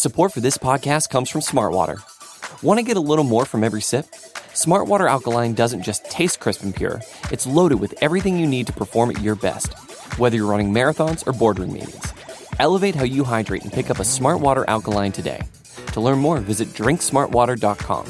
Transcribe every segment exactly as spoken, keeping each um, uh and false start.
Support for this podcast comes from Smartwater. Want to get a little more from every sip? Smartwater Alkaline doesn't just taste crisp and pure, it's loaded with everything you need to perform at your best, whether you're running marathons or boardroom meetings. Elevate how you hydrate and pick up a Smartwater Alkaline today. To learn more, visit drink smartwater dot com.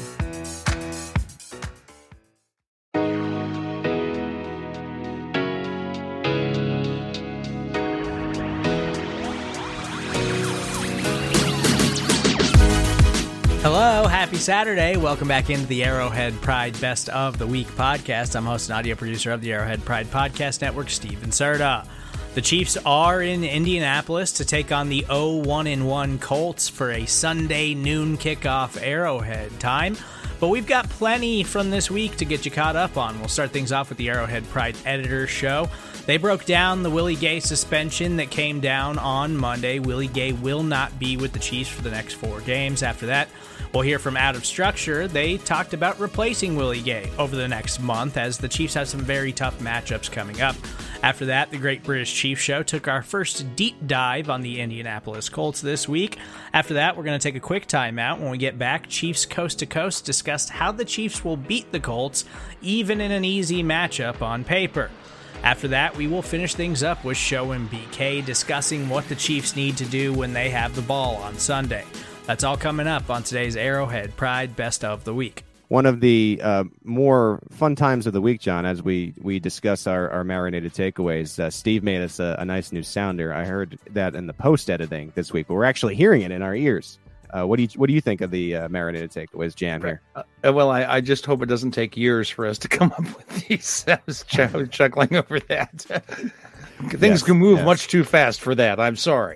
Hello, happy Saturday. Welcome back into the Arrowhead Pride Best of the Week podcast. I'm host and audio producer of the Arrowhead Pride Podcast Network, Steven Serta. The Chiefs are in Indianapolis to take on the oh one and one Colts for a Sunday noon kickoff Arrowhead time. But we've got plenty from this week to get you caught up on. We'll start things off with the Arrowhead Pride Editor Show. They broke down the Willie Gay suspension that came down on Monday. Willie Gay will not be with the Chiefs for the next four games. After that, we'll hear from Out of Structure. They talked about replacing Willie Gay over the next month as the Chiefs have some very tough matchups coming up. After that, the Great British Chiefs Show took our first deep dive on the Indianapolis Colts this week. After that, we're going to take a quick timeout. When we get back, Chiefs Coast to Coast discussed how the Chiefs will beat the Colts, even in an easy matchup on paper. After that, we will finish things up with Show and B K discussing what the Chiefs need to do when they have the ball on Sunday. That's all coming up on today's Arrowhead Pride Best of the Week. One of the uh, more fun times of the week, John, as we, we discuss our, our marinated takeaways, uh, Steve made us a, a nice new sounder. I heard that in the post-editing this week, but we're actually hearing it in our ears. Uh, what do you what do you think of the uh, marinated takeaways, Jan, here? Uh, well, I, I just hope it doesn't take years for us to come up with these. I was ch- chuckling over that. Things yes, can move yes. much too fast for that. I'm sorry.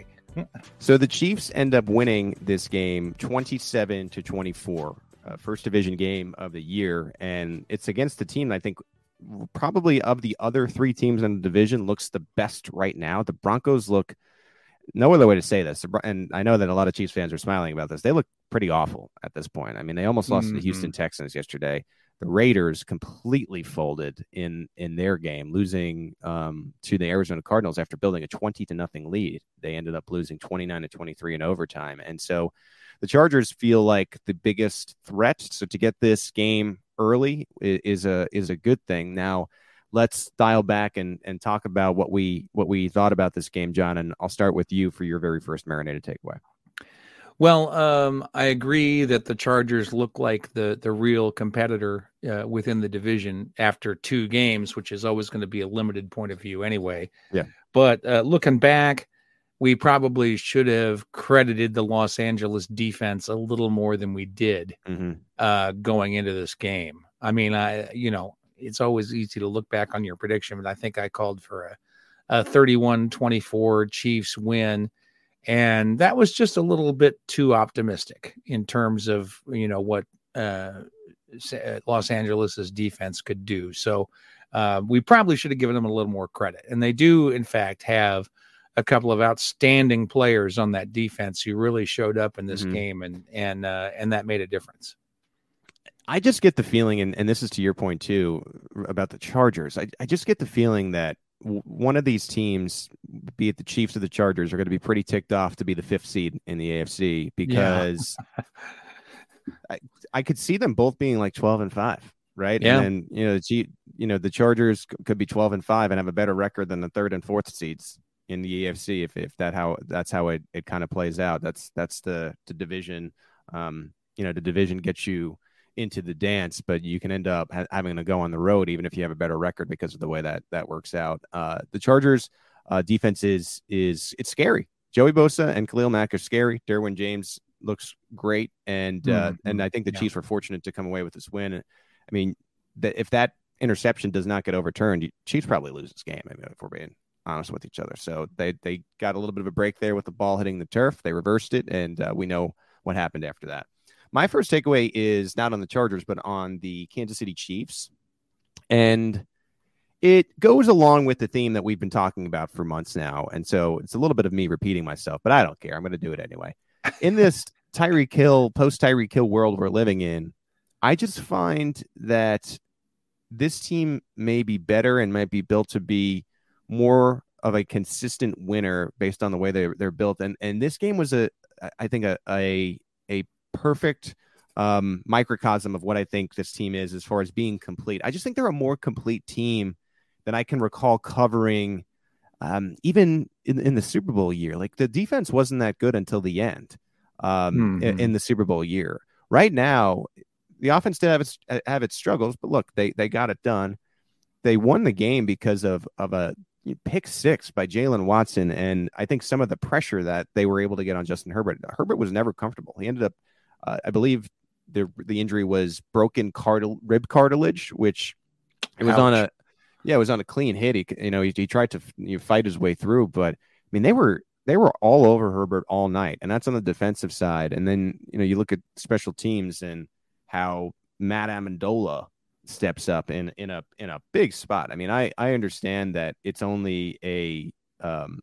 So the Chiefs end up winning this game twenty-seven to twenty-four, uh, first division game of the year, and it's against the team I think probably of the other three teams in the division looks the best right now. The Broncos look, no other way to say this, and I know that a lot of Chiefs fans are smiling about this, they look pretty awful at this point. I mean, they almost lost mm-hmm. to the Houston Texans yesterday. The Raiders completely folded in in their game, losing um, to the Arizona Cardinals after building a twenty to nothing lead. They ended up losing twenty-nine to twenty-three in overtime. And so the Chargers feel like the biggest threat. So to get this game early is a is a good thing. Now, let's dial back and, and talk about what we what we thought about this game, John. And I'll start with you for your very first marinated takeaway. Well, um, I agree that the Chargers look like the the real competitor uh, within the division after two games, which is always going to be a limited point of view anyway. Yeah. But uh, looking back, we probably should have credited the Los Angeles defense a little more than we did mm-hmm. uh, going into this game. I mean, I you know, it's always easy to look back on your prediction, but I think I called for a, a thirty-one twenty-four Chiefs win. And that was just a little bit too optimistic in terms of, you know, what uh, Los Angeles's defense could do. So uh, we probably should have given them a little more credit. And they do, in fact, have a couple of outstanding players on that defense who really showed up in this mm-hmm. game, and and uh, and that made a difference. I just get the feeling, and, and this is to your point, too, about the Chargers. I, I just get the feeling that one of these teams, be it the Chiefs or the Chargers, are going to be pretty ticked off to be the fifth seed in the A F C because yeah. I, I could see them both being like twelve and five, right? Yeah. And then, you know, the, you know, the Chargers could be twelve and five and have a better record than the third and fourth seeds in the A F C if if that how that's how it, it kind of plays out. That's that's the the division. Um, you know, the division gets you into the dance, but you can end up ha- having to go on the road even if you have a better record because of the way that that works out. Uh, the Chargers uh, defense is is it's scary. Joey Bosa and Khalil Mack are scary. Derwin James looks great, and uh, mm-hmm. and I think the yeah. Chiefs were fortunate to come away with this win. I mean, that if that interception does not get overturned, Chiefs probably lose this game. I mean, if we're being honest with each other, so they they got a little bit of a break there with the ball hitting the turf. They reversed it, and uh, we know what happened after that. My first takeaway is not on the Chargers, but on the Kansas City Chiefs. And it goes along with the theme that we've been talking about for months now. And so it's a little bit of me repeating myself, but I don't care. I'm going to do it anyway. In this Tyreek Hill, post-Tyreek Hill world we're living in, I just find that this team may be better and might be built to be more of a consistent winner based on the way they're, they're built. And, and this game was a I think, a a, a perfect um, microcosm of what I think this team is as far as being complete. I just think they're a more complete team than I can recall covering, um, even in, in the Super Bowl year. Like, the defense wasn't that good until the end um, mm-hmm. in, in the Super Bowl year. Right now, the offense did have its, have its struggles, but look, they they got it done. They won the game because of of a pick six by Jalen Watson, and I think some of the pressure that they were able to get on Justin Herbert. Herbert was never comfortable. He ended up, uh, I believe, the the injury was broken cartil- rib cartilage, which it was Ouch. on a yeah, it was on a clean hit. He you know he, he tried to you know, fight his way through, but I mean they were they were all over Herbert all night, and that's on the defensive side. And then you know you look at special teams and how Matt Amendola steps up in in a in a big spot. I mean, I I understand that it's only a um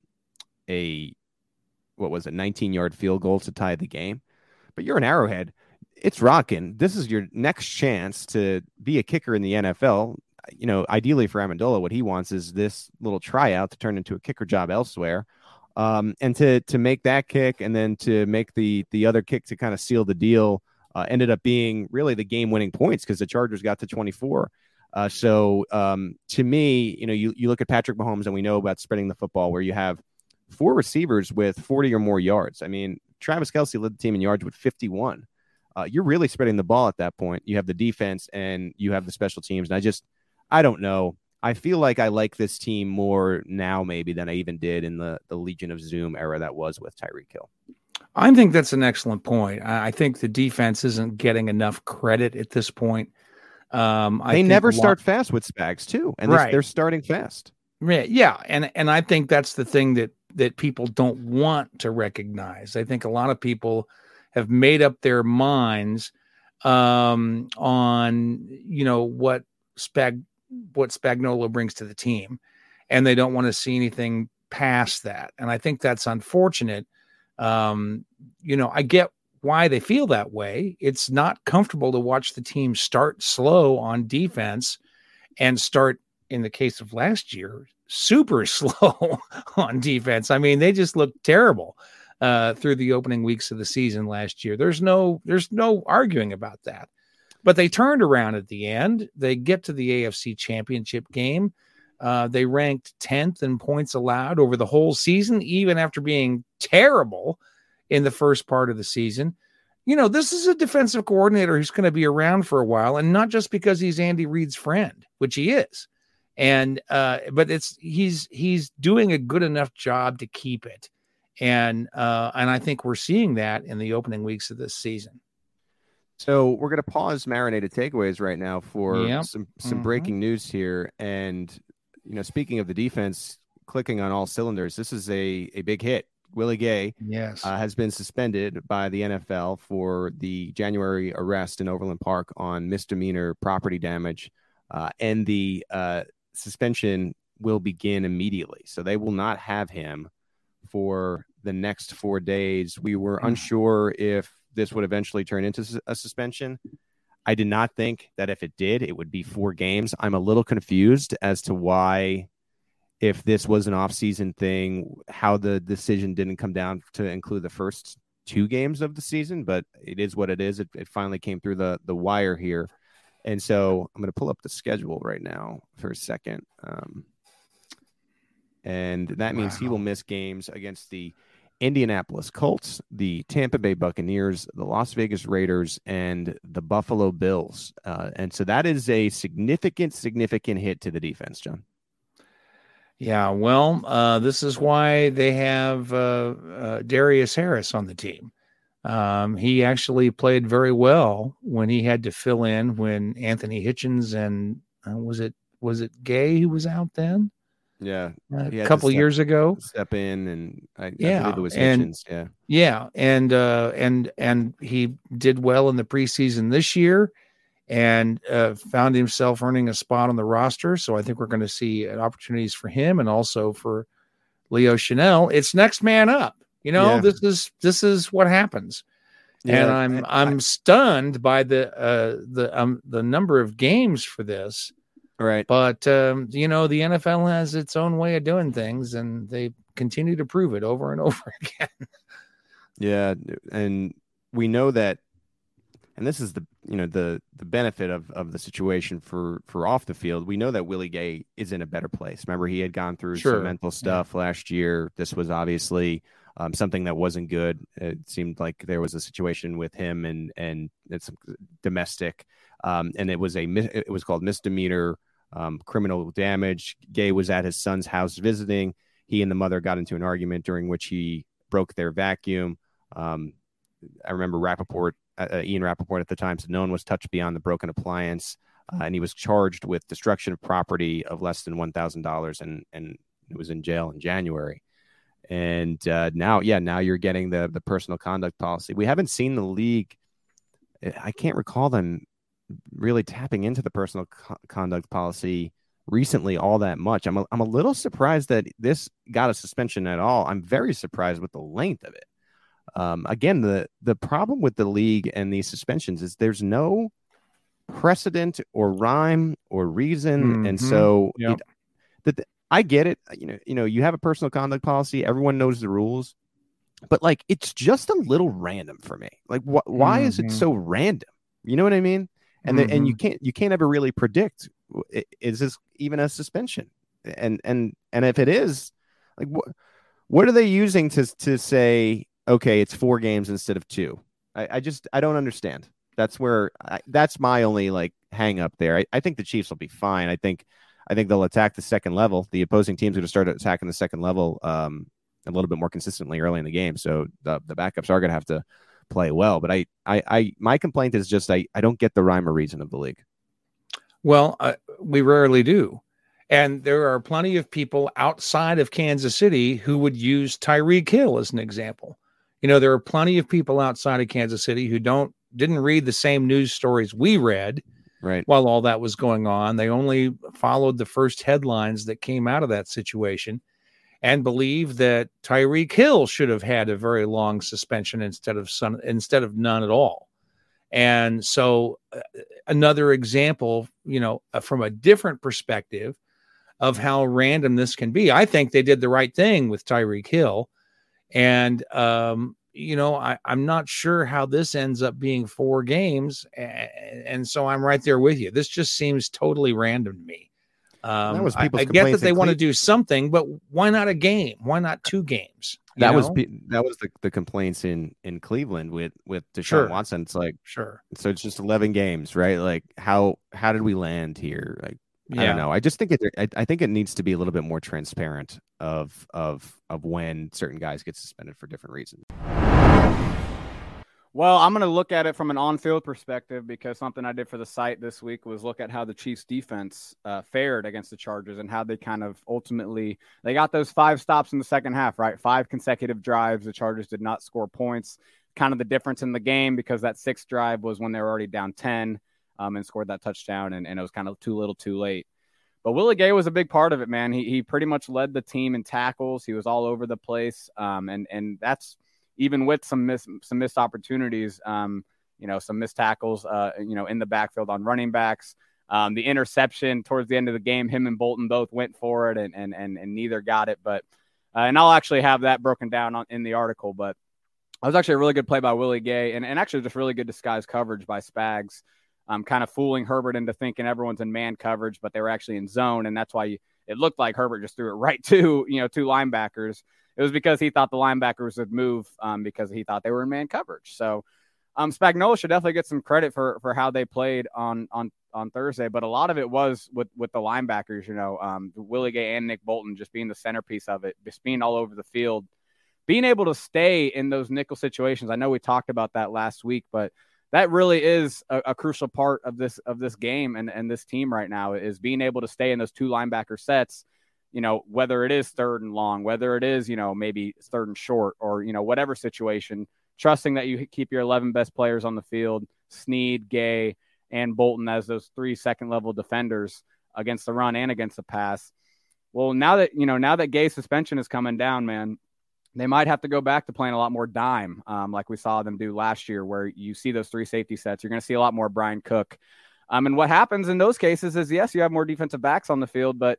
a what was it nineteen yard field goal to tie the game, but you're an Arrowhead. It's rocking. This is your next chance to be a kicker in the N F L. You know, ideally for Amendola, what he wants is this little tryout to turn into a kicker job elsewhere, um, and to to make that kick and then to make the the other kick to kind of seal the deal. Uh, ended up being really the game-winning points because the Chargers got to twenty-four. Uh, so um, to me, you know, you, you look at Patrick Mahomes and we know about spreading the football where you have four receivers with forty or more yards. I mean, Travis Kelce led the team in yards with fifty-one. Uh, you're really spreading the ball at that point. You have the defense and you have the special teams. And I just, I don't know. I feel like I like this team more now maybe than I even did in the, the Legion of Zoom era that was with Tyreek Hill. I think that's an excellent point. I think the defense isn't getting enough credit at this point. Um, I they never lot... start fast with Spags too, and right. they're starting fast. Yeah, and and I think that's the thing that that people don't want to recognize. I think a lot of people have made up their minds um, on you know what Spag what Spagnuolo brings to the team, and they don't want to see anything past that. And I think that's unfortunate. Um, you know, I get why they feel that way. It's not comfortable to watch the team start slow on defense and start, in the case of last year, super slow on defense. I mean, they just looked terrible uh, through the opening weeks of the season last year. There's no, there's no arguing about that, but they turned around at the end. They get to the A F C Championship game. Uh, they ranked tenth in points allowed over the whole season, even after being terrible in the first part of the season. You know, this is a defensive coordinator who's going to be around for a while, and not just because he's Andy Reid's friend, which he is. And, uh, but it's, he's, he's doing a good enough job to keep it. And, uh, and I think we're seeing that in the opening weeks of this season. So we're going to pause marinated takeaways right now for yep. some, some mm-hmm. breaking news here. And, you know, speaking of the defense clicking on all cylinders, this is a, a big hit. Willie Gay yes. uh, has been suspended by the N F L for the January arrest in Overland Park on misdemeanor property damage. Uh, and the uh, suspension will begin immediately. So they will not have him for the next four days. We were mm. unsure if this would eventually turn into a suspension. I did not think that if it did, it would be four games. I'm a little confused as to why, if this was an off-season thing, how the decision didn't come down to include the first two games of the season, but it is what it is. It, it finally came through the, the wire here. And so I'm going to pull up the schedule right now for a second. Um, and that means wow. he will miss games against the Indianapolis Colts, the Tampa Bay Buccaneers, the Las Vegas Raiders, and the Buffalo Bills. Uh, and so that is a significant, significant hit to the defense, John. Yeah, well, uh, this is why they have uh, uh, Darius Harris on the team. Um, he actually played very well when he had to fill in when Anthony Hitchens and uh, was it was it Gay who was out then? Yeah, uh, a couple step, years ago, step in and I, yeah, I believe it was and, Hitchens. Yeah, yeah, and uh, and and he did well in the preseason this year, and uh, found himself earning a spot on the roster. So I think we're going to see opportunities for him and also for Leo Chanel. It's next man up. You know, yeah. this is this is what happens. Yeah, and I'm I, I'm I, stunned by the uh, the um, the number of games for this. Right. But, um, you know, the N F L has its own way of doing things, and they continue to prove it over and over again. Yeah, and we know that, and this is the you know the the benefit of of the situation for for off the field. We know that Willie Gay is in a better place. Remember, he had gone through Sure. some mental stuff yeah. last year. This was obviously um, something that wasn't good. It seemed like there was a situation with him and and it's domestic, um, and it was a it was called misdemeanor um, criminal damage. Gay was at his son's house visiting. He and the mother got into an argument during which he broke their vacuum. Um, I remember Rappaport, uh, Ian Rappaport at the time said no one was touched beyond the broken appliance, uh, and he was charged with destruction of property of less than one thousand dollars, and and it was in jail in January. And uh, now, yeah, now you're getting the the personal conduct policy. We haven't seen the league. I can't recall them really tapping into the personal co- conduct policy recently all that much. I'm a, I'm a little surprised that this got a suspension at all. I'm very surprised with the length of it. Um, again, the the problem with the league and these suspensions is there's no precedent or rhyme or reason, mm-hmm. and so yep. it, the, I get it. You know, you know, you have a personal conduct policy. Everyone knows the rules, but like it's just a little random for me. Like, wh- why mm-hmm. is it so random? You know what I mean? And mm-hmm. the, and you can't you can't ever really predict, is this even a suspension? And and and if it is, like what what are they using to to say? Okay, it's four games instead of two. I, I just I don't understand. That's where I, that's my only like hang up there. I, I think the Chiefs will be fine. I think I think they'll attack the second level. The opposing teams are going to start attacking the second level um, a little bit more consistently early in the game. So the the backups are going to have to play well. But I I, I my complaint is just I, I don't get the rhyme or reason of the league. Well, uh, we rarely do. And there are plenty of people outside of Kansas City who would use Tyreek Hill as an example. You know, there are plenty of people outside of Kansas City who don't didn't read the same news stories we read right. while all that was going on. They only followed the first headlines that came out of that situation and believe that Tyreek Hill should have had a very long suspension instead of some, instead of none at all. And so uh, another example, you know, uh, from a different perspective of how random this can be. I think they did the right thing with Tyreek Hill. And, um, you know, I, I'm not sure how this ends up being four games. And, and so I'm right there with you. This just seems totally random to me. Um, that was I, I get that they want to do something, but why not a game? Why not two games? That know? was that was the, the complaints in, in Cleveland with, with Deshaun sure. Watson. It's like, sure. So it's just eleven games, right? Like how, how did we land here? Like, yeah. I don't know. I just think it, I, I think it needs to be a little bit more transparent of, of, of when certain guys get suspended for different reasons. Well, I'm going to look at it from an on-field perspective because something I did for the site this week was look at how the Chiefs defense uh, fared against the Chargers and how they kind of ultimately, they got those five stops in the second half, right? Five consecutive drives. The Chargers did not score points. Kind of the difference in the game because that sixth drive was when they were already down ten um, and scored that touchdown, and, and it was kind of too little too late. But Willie Gay was a big part of it, man. He he pretty much led the team in tackles. He was all over the place, um, and and that's even with some miss, some missed opportunities, um, you know, some missed tackles, uh, you know, in the backfield on running backs. Um, the interception towards the end of the game, him and Bolton both went for it, and and and, and neither got it. But uh, and I'll actually have that broken down on, in the article. But it was actually a really good play by Willie Gay, and, and actually just really good disguised coverage by Spags, um, kind of fooling Herbert into thinking everyone's in man coverage, but they were actually in zone, and that's why you, it looked like Herbert just threw it right to, you know, two linebackers. It was because he thought the linebackers would move um, because he thought they were in man coverage. So um, Spagnuolo should definitely get some credit for for how they played on on on Thursday. But a lot of it was with with the linebackers, you know, um, Willie Gay and Nick Bolton just being the centerpiece of it, just being all over the field, being able to stay in those nickel situations. I know we talked about that last week, but that really is a, a crucial part of this of this game and, and this team right now is being able to stay in those two linebacker sets. You know, whether it is third and long, whether it is, you know, maybe third and short or, you know, whatever situation, trusting that you keep your eleven best players on the field, Snead, Gay, and Bolton as those three second level defenders against the run and against the pass. Well, now that, you know, now that Gay's suspension is coming down, man, they might have to go back to playing a lot more dime um, like we saw them do last year where you see those three safety sets. You're going to see a lot more Brian Cook. Um, and what happens in those cases is, yes, you have more defensive backs on the field, but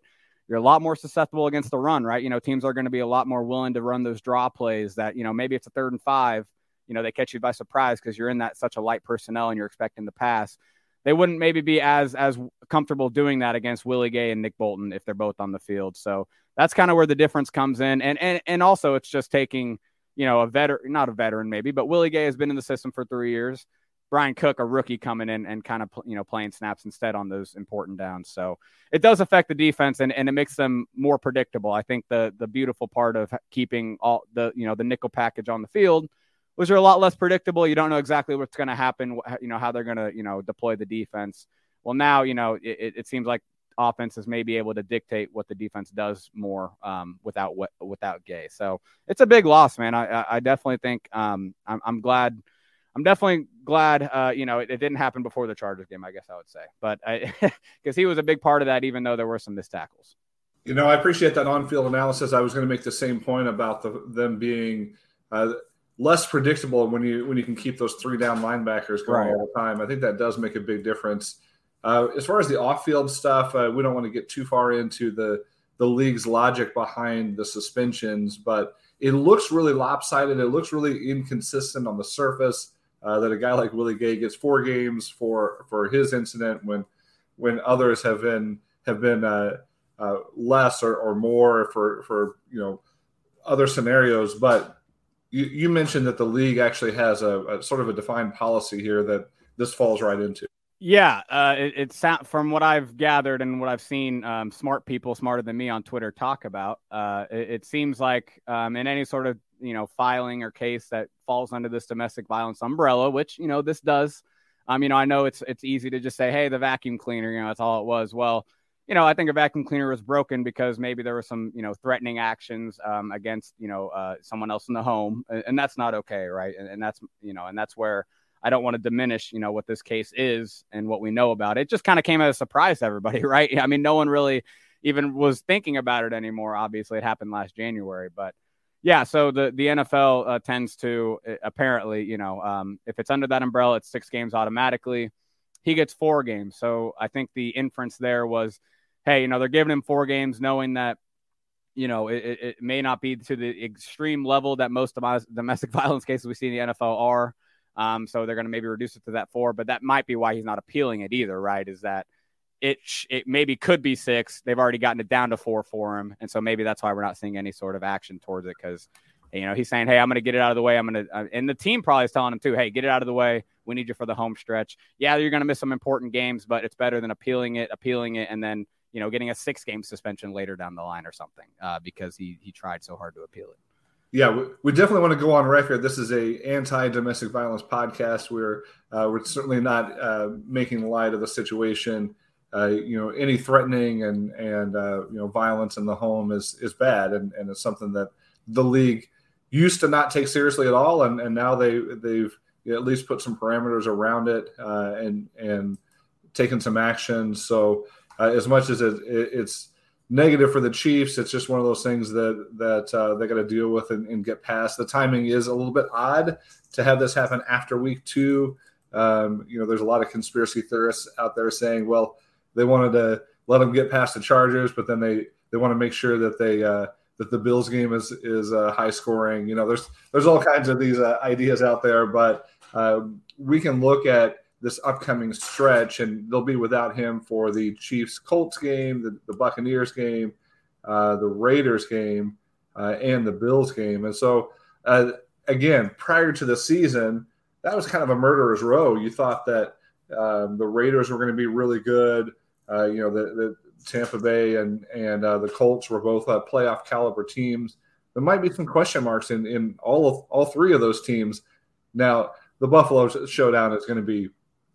you're a lot more susceptible against the run, right? You know, teams are going to be a lot more willing to run those draw plays that, you know, maybe it's a third and five, you know, they catch you by surprise because you're in that such a light personnel and you're expecting the pass. They wouldn't maybe be as as comfortable doing that against Willie Gay and Nick Bolton if they're both on the field. So that's kind of where the difference comes in. And and and also it's just taking, you know, a veteran, not a veteran maybe, but Willie Gay has been in the system for three years. Brian Cook, a rookie, coming in and kind of, you know, playing snaps instead on those important downs. So it does affect the defense and, and it makes them more predictable. I think the the beautiful part of keeping all the, you know, the nickel package on the field was they're a lot less predictable. You don't know exactly what's going to happen, you know, how they're going to, you know, deploy the defense. Well, now, you know, it, it seems like offenses may be able to dictate what the defense does more um, without without Gay. So it's a big loss, man. I, I definitely think um, I'm, I'm glad. I'm definitely glad, uh, you know, it, it didn't happen before the Chargers game, I guess I would say. But because he was a big part of that, even though there were some missed tackles. You know, I appreciate that on-field analysis. I was going to make the same point about the, them being uh, – less predictable when you when you can keep those three down linebackers going right all the time. I think that does make a big difference. Uh, as far as the off-field stuff, uh, we don't want to get too far into the the league's logic behind the suspensions, but it looks really lopsided. It looks really inconsistent on the surface. Uh, that a guy like Willie Gay gets four games for for his incident when when others have been have been uh, uh, less or, or more for for you know other scenarios, but. You, you mentioned that the league actually has a, a sort of a defined policy here that this falls right into. Yeah, uh, it, it's from what I've gathered and what I've seen um, smart people smarter than me on Twitter talk about. Uh, it, it seems like um, in any sort of, you know, filing or case that falls under this domestic violence umbrella, which, you know, this does. Um, you know, I know it's it's easy to just say, hey, the vacuum cleaner, you know, that's all it was. Well, you know, I think a vacuum cleaner was broken because maybe there were some, you know, threatening actions um, against, you know, uh, someone else in the home. And, and that's not okay. Right. And, and that's, you know, and that's where I don't want to diminish, you know, what this case is and what we know about it. It just kind of came as a surprise to everybody. Right. I mean, no one really even was thinking about it anymore. Obviously, it happened last January. But yeah, so the, the N F L uh, tends to uh, apparently, you know, um, if it's under that umbrella, it's six games automatically. He gets four games. So I think the inference there was, hey, you know, they're giving him four games knowing that, you know, it, it may not be to the extreme level that most domestic violence cases we see in the N F L are. Um, so they're going to maybe reduce it to that four, but that might be why he's not appealing it either, right? Is that it, it maybe could be six. They've already gotten it down to four for him. And so maybe that's why we're not seeing any sort of action towards it because, you know, he's saying, hey, I'm going to get it out of the way. I'm going to, uh, and the team probably is telling him too, hey, get it out of the way. We need you for the home stretch. Yeah, you're going to miss some important games, but it's better than appealing it, appealing it, and then, you know, getting a six-game suspension later down the line or something uh, because he he tried so hard to appeal it. Yeah, we, we definitely want to go on record. This is a anti-domestic violence podcast. We're uh, we're certainly not uh, making light of the situation. Uh, you know, any threatening and and uh, you know violence in the home is is bad, and, and it's something that the league used to not take seriously at all, and, and now they they've you know, at least put some parameters around it uh, and and taken some action. So. Uh, as much as it, it, it's negative for the Chiefs, it's just one of those things that that uh, they got to deal with and, and get past. The timing is a little bit odd to have this happen after week two. Um, you know, there's a lot of conspiracy theorists out there saying, well, they wanted to let them get past the Chargers, but then they, they want to make sure that they uh, that the Bills game is is uh, high scoring. You know, there's there's all kinds of these uh, ideas out there, but uh, we can look at this upcoming stretch, and they'll be without him for the Chiefs-Colts game, the, the Buccaneers game, uh, the Raiders game, uh, and the Bills game. And so, uh, again, prior to the season, that was kind of a murderer's row. You thought that um, the Raiders were going to be really good. Uh, you know, the, the Tampa Bay and and uh, the Colts were both uh, playoff caliber teams. There might be some question marks in in all of all three of those teams. Now, the Buffalo showdown is going to be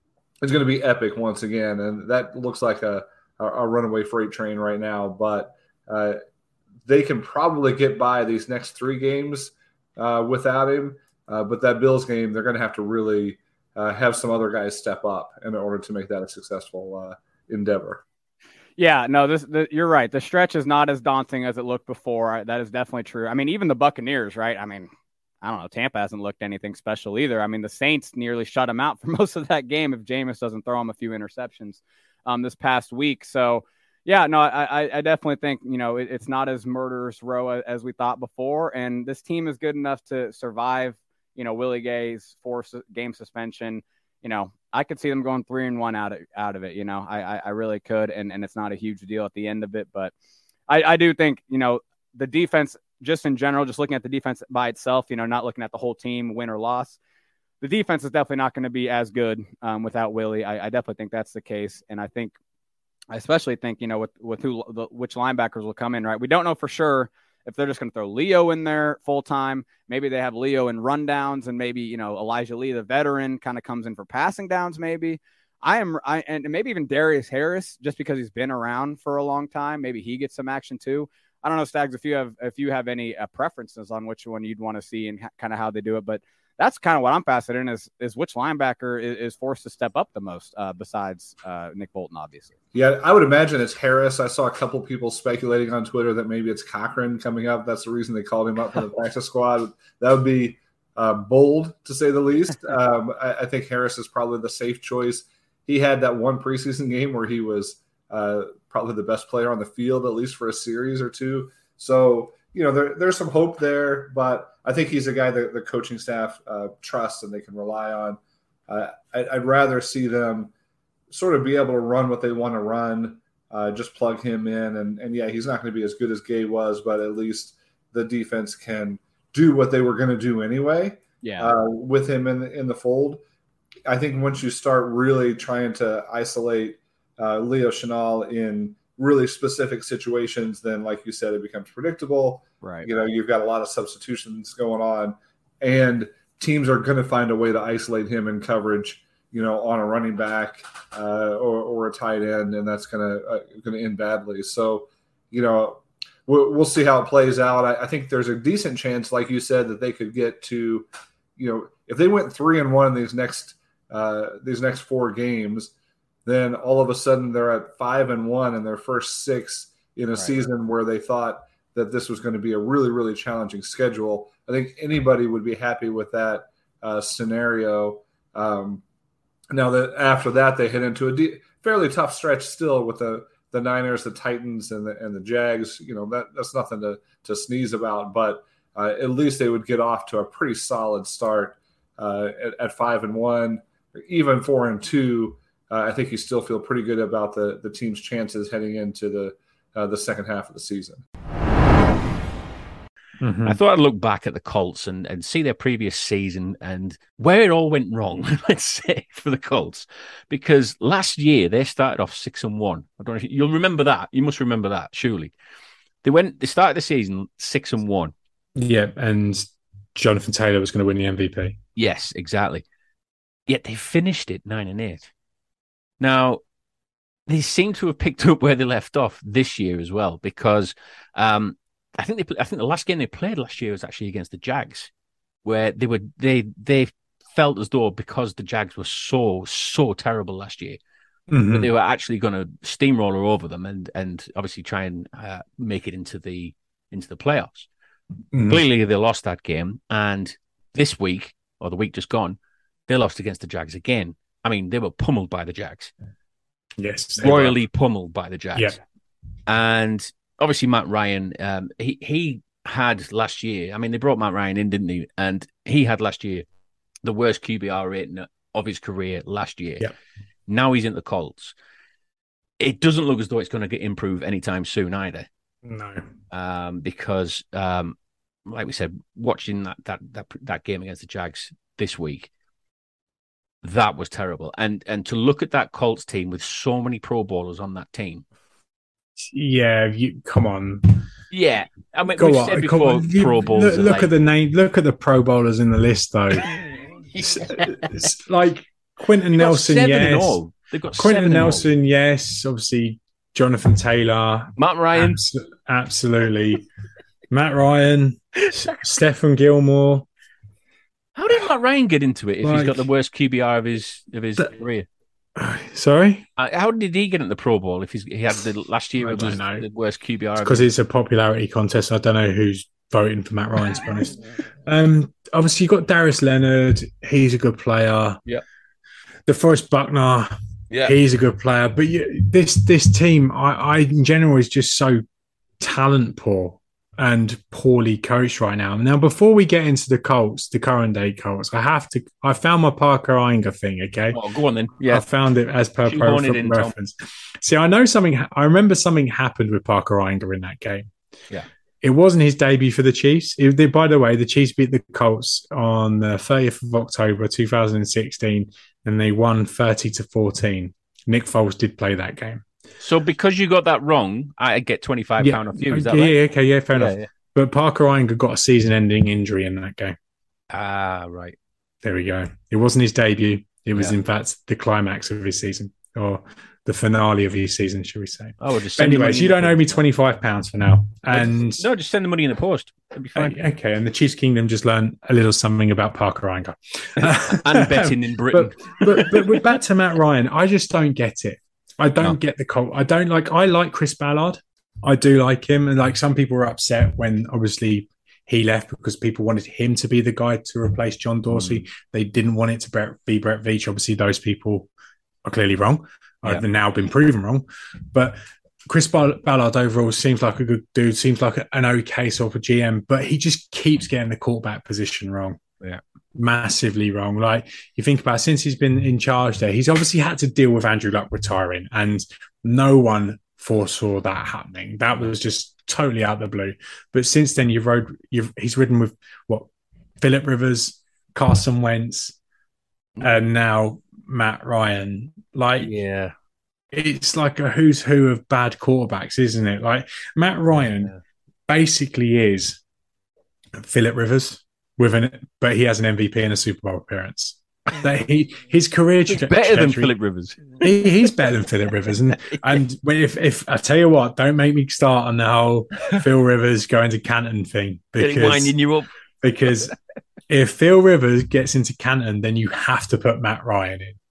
is going to be epic once again, and that looks like a a, a runaway freight train right now. But uh, they can probably get by these next three games uh, without him. Uh, but that Bills game, they're going to have to really uh, have some other guys step up in order to make that a successful uh, endeavor. Yeah, no, this the, you're right. The stretch is not as daunting as it looked before. That is definitely true. I mean, even the Buccaneers, right? I mean, I don't know. Tampa hasn't looked anything special either. I mean, the Saints nearly shut him out for most of that game if Jameis doesn't throw him a few interceptions um, this past week. So, Yeah, no, I, I definitely think, you know, it, it's not as murderous row as we thought before. And this team is good enough to survive, you know, Willie Gay's four game suspension. You know, I could see them going three and one out of, out of it. You know, I, I, I really could. And, and it's not a huge deal at the end of it. But I, I do think, you know, the defense just in general, just looking at the defense by itself, you know, not looking at the whole team, win or loss, the defense is definitely not going to be as good um, without Willie. I, I definitely think that's the case. And I think, I especially think, you know, with, with who, the, which linebackers will come in, right? We don't know for sure if they're just going to throw Leo in there full time. Maybe they have Leo in rundowns, and maybe, you know, Elijah Lee, the veteran, kind of comes in for passing downs. Maybe I am, I and maybe even Darius Harris, just because he's been around for a long time. Maybe he gets some action too. I don't know, Stags, if you have if you have any uh, preferences on which one you'd want to see and ha- kind of how they do it, but that's kind of what I'm fascinated in is, is which linebacker is, is forced to step up the most uh, besides uh, Nick Bolton, obviously. Yeah, I would imagine it's Harris. I saw a couple people speculating on Twitter that maybe it's Cochran coming up. That's the reason they called him up for the practice squad. That would be uh, bold, to say the least. Um, I, I think Harris is probably the safe choice. He had that one preseason game where he was uh, probably the best player on the field, at least for a series or two. So, you know, there, there's some hope there, but I think he's a guy that the coaching staff uh, trusts and they can rely on. Uh, I, I'd rather see them sort of be able to run what they want to run, uh, just plug him in. And, and yeah, he's not going to be as good as Gay was, but at least the defense can do what they were going to do anyway. Yeah, uh, with him in the, in the fold. I think once you start really trying to isolate uh, Leo Chenal in really specific situations, then like you said, it becomes predictable. Right. You know, you've got a lot of substitutions going on, and teams are going to find a way to isolate him in coverage, you know, on a running back uh, or, or a tight end, and that's going to uh, going to end badly. So, you know, we'll, we'll see how it plays out. I, I think there's a decent chance, like you said, that they could get to, you know, if they went three and one in these next uh, these next four games, then all of a sudden they're at five and one in their first six in a right. season where they thought that this was going to be a really, really challenging schedule. I think anybody would be happy with that uh, scenario. Um, now that after that, they head into a de- fairly tough stretch still with the, the Niners, the Titans, and the, and the Jags. You know, that that's nothing to, to sneeze about, but uh, at least they would get off to a pretty solid start uh, at, at five and one, even four and two. Uh, I think you still feel pretty good about the, the team's chances heading into the uh, the second half of the season. Mm-hmm. I thought I'd look back at the Colts and, and see their previous season and where it all went wrong, let's say, for the Colts. Because last year they started off six and one. I don't know if you, you'll remember that. You must remember that, surely. They went. They started the season six and one. Yeah, and Jonathan Taylor was going to win the M V P. Yes, exactly. Yet they finished it nine and eight. Now, they seem to have picked up where they left off this year as well, because um, I think they. I think the last game they played last year was actually against the Jags, where they were they they felt as though because the Jags were so so terrible last year, mm-hmm. that they were actually going to steamroller over them and and obviously try and uh, make it into the into the playoffs. Mm-hmm. Clearly, they lost that game, and this week or the week just gone, they lost against the Jags again. I mean, they were pummeled by the Jags. Yes. Royally pummeled by the Jags. Yeah. And obviously, Matt Ryan, um, he, he had last year, I mean, they brought Matt Ryan in, didn't he? And he had last year the worst Q B R rating of his career last year. Yeah. Now he's in the Colts. It doesn't look as though it's going to get improved anytime soon either. No. Um, because, um, like we said, watching that, that, that, that game against the Jags this week, that was terrible. And and to look at that Colts team with so many Pro Bowlers on that team. Yeah, you come on. Yeah. I mean, Go we've on, said before you, Pro Bowlers. Look, look like... at the name, look at the Pro Bowlers in the list, though. it's, it's like Quentin Nelson, yes. They've got Quentin Nelson, yes. Obviously, Jonathan Taylor. Matt Ryan. Abs- absolutely. Matt Ryan. Stephen Gilmore. How did Matt Ryan get into it if like, he's got the worst Q B R of his of his that, career? Sorry? Uh, how did he get into the Pro Bowl if he's, he had the last year I it don't was know. the worst Q B R? Because it's, it's a popularity contest. I don't know who's voting for Matt Ryan, to be honest. Um, obviously, you've got Darius Leonard. He's a good player. Yeah. DeForest Buckner. Yeah, he's a good player. But you, this this team, I, I in general is just so talent poor and poorly coached right now. Now, before we get into the Colts, the current day Colts, I have to. I found my Parker Inger thing. Okay, Oh, go on then. Yeah, I found it as per Pro Shoehorn it Football in, Tom. Reference. See, I know something. I remember something happened with Parker Inger in that game. Yeah. It wasn't his debut for the Chiefs. It, they, by the way, the Chiefs beat the Colts on the thirtieth of October, two thousand sixteen, and they won thirty to fourteen. Nick Foles did play that game. So because you got that wrong, I get twenty-five pounds yeah. off you. Is that yeah, right? yeah, okay, yeah, fair Yeah, enough. yeah. But Parker Inger got a season-ending injury in that game. Ah, right. There we go. It wasn't his debut. It was, Yeah. in fact, the climax of his season, or the finale of his season, shall we say. Oh, we'll just But send the anyways, money you in the don't owe me post. twenty-five pounds for now. And No, just send the money in the post. It'll be fine. okay, and the Chiefs Kingdom just learned a little something about Parker Inger. And betting in Britain. But, but, but we're back to Matt Ryan. I just don't get it. I don't No. get the cult. I don't like, I like Chris Ballard. I do like him. And like some people were upset when obviously he left because people wanted him to be the guy to replace John Dorsey. Mm. They didn't want it to be Brett Veach. Obviously, those people are clearly wrong. Yeah. I've now been proven wrong. But Chris Ballard overall seems like a good dude, seems like an okay sort of G M, but he just keeps getting the quarterback position wrong. Yeah. Massively wrong. Like you think about it, since he's been in charge there, he's obviously had to deal with Andrew Luck retiring, and no one foresaw that happening. That was just totally out of the blue. But since then, you've rode, you've he's ridden with what Phillip Rivers, Carson Wentz, and now Matt Ryan. Like, Yeah. it's like a who's who of bad quarterbacks, isn't it? Like Matt Ryan Yeah. basically is Phillip Rivers with an, but he has an M V P and a Super Bowl appearance. That he his career It's tra- better than trajectory- Phillip Rivers. he, he's better than Phillip Rivers, and and when if if I tell you what, don't make me start on the whole Phil Rivers going to Canton thing Getting because winding you up. because if Phil Rivers gets into Canton, then you have to put Matt Ryan in.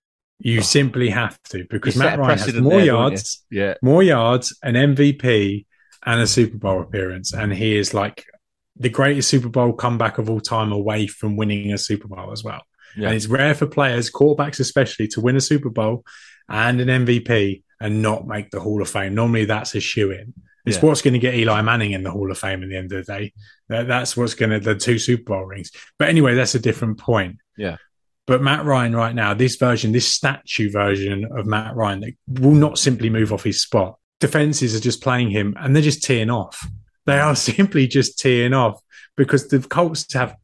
You simply have to because You set Matt a Ryan has precedent more there, don't you? yards, Yeah. more yards, an M V P, and a Super Bowl appearance, and he is like the greatest Super Bowl comeback of all time, away from winning a Super Bowl as well. Yeah. And it's rare for players, quarterbacks especially, to win a Super Bowl and an M V P and not make the Hall of Fame. Normally, that's a shoe-in. It's Yeah. what's going to get Eli Manning in the Hall of Fame at the end of the day. That, that's what's going to the two Super Bowl rings. But anyway, that's a different point. Yeah. But Matt Ryan right now, this version, this statue version of Matt Ryan, that will not simply move off his spot. Defenses are just playing him and they're just teeing off. They are simply just teeing off because the Colts have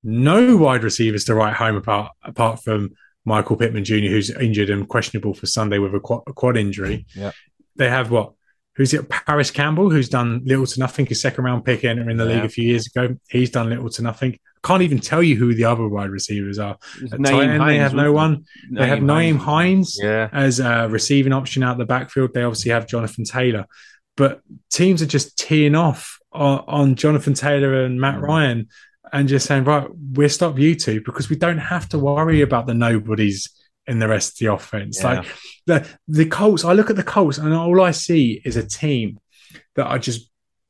no wide receivers to write home apart apart from Michael Pittman Junior, who's injured and questionable for Sunday with a quad, a quad injury. Yeah. They have what? Who's it? Paris Campbell, who's done little to nothing. His second round pick entering the Yeah. league a few years ago. He's done little to nothing. I can't even tell you who the other wide receivers are. It's At Naeem tight end, they Hines, have no wasn't one. it? They have Naeem Hines Yeah. as a receiving option out the backfield. They obviously have Jonathan Taylor. But teams are just teeing off on, on Jonathan Taylor and Matt Mm. Ryan and just saying, right, we'll stop you two because we don't have to worry about the nobodies in the rest of the offense. Yeah. Like the, the Colts, I look at the Colts and all I see is a team that are just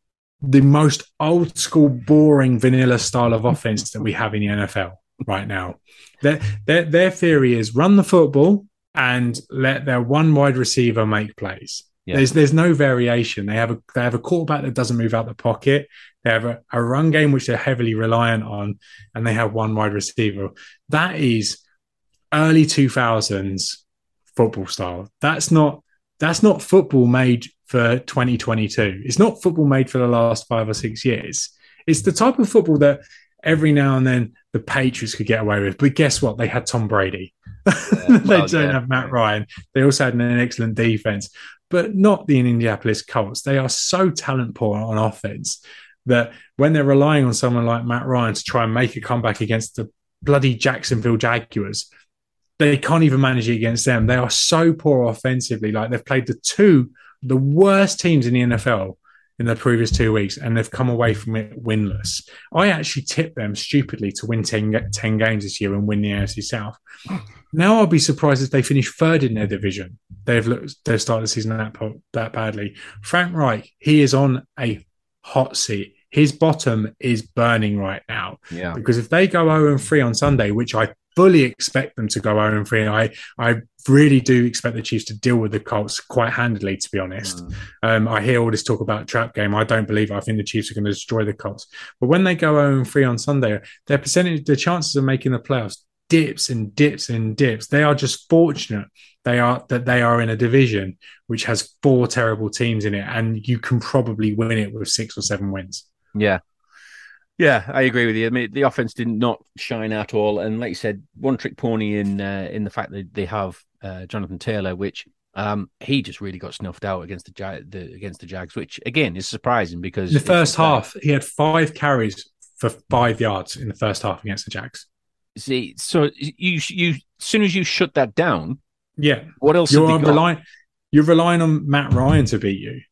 the most old school, boring, vanilla style of offense that we have in the N F L right now. Their, their, their theory is run the football and let their one wide receiver make plays. Yeah. There's there's no variation. They have a they have a quarterback that doesn't move out the pocket. They have a, a run game which they're heavily reliant on, and they have one wide receiver. That is early two thousands football style. That's not that's not football made for twenty twenty-two. It's not football made for the last five or six years. It's the type of football that every now and then the Patriots could get away with. But guess what? They had Tom Brady. Yeah, they well, don't yeah. have Matt Ryan. They also had an excellent defense, but not the Indianapolis Colts. They are so talent poor on offense that when they're relying on someone like Matt Ryan to try and make a comeback against the bloody Jacksonville Jaguars, they can't even manage it against them. They are so poor offensively. Like they've played the two, the worst teams in the N F L in the previous two weeks, and they've come away from it winless. I actually tipped them stupidly to win ten, ten games this year and win the A F C South. Now I'll be surprised if they finish third in their division. They've looked, they've started the season that that badly. Frank Reich, he is on a hot seat. His bottom is burning right now. Yeah. Because if they go oh and three on Sunday, which I fully expect them to go oh and three. I, I really do expect the Chiefs to deal with the Colts quite handily, to be honest. Mm. Um, I hear all this talk about trap game. I don't believe it. I think the Chiefs are going to destroy the Colts. But when they go oh and three on Sunday, their percentage, the chances of making the playoffs dips and dips and dips. They are just fortunate they are that they are in a division which has four terrible teams in it, and you can probably win it with six or seven wins. Yeah. Yeah, I agree with you. I mean, the offense did not shine at all, and like you said, one trick pony in uh, in the fact that they have uh, Jonathan Taylor, which um, he just really got snuffed out against the, Jag- the against the Jags, which again is surprising because in the first half he had five carries for five yards in the first half against the Jags. See, so you you as soon as you shut that down, yeah, what else? You're relying you're relying on Matt Ryan to beat you.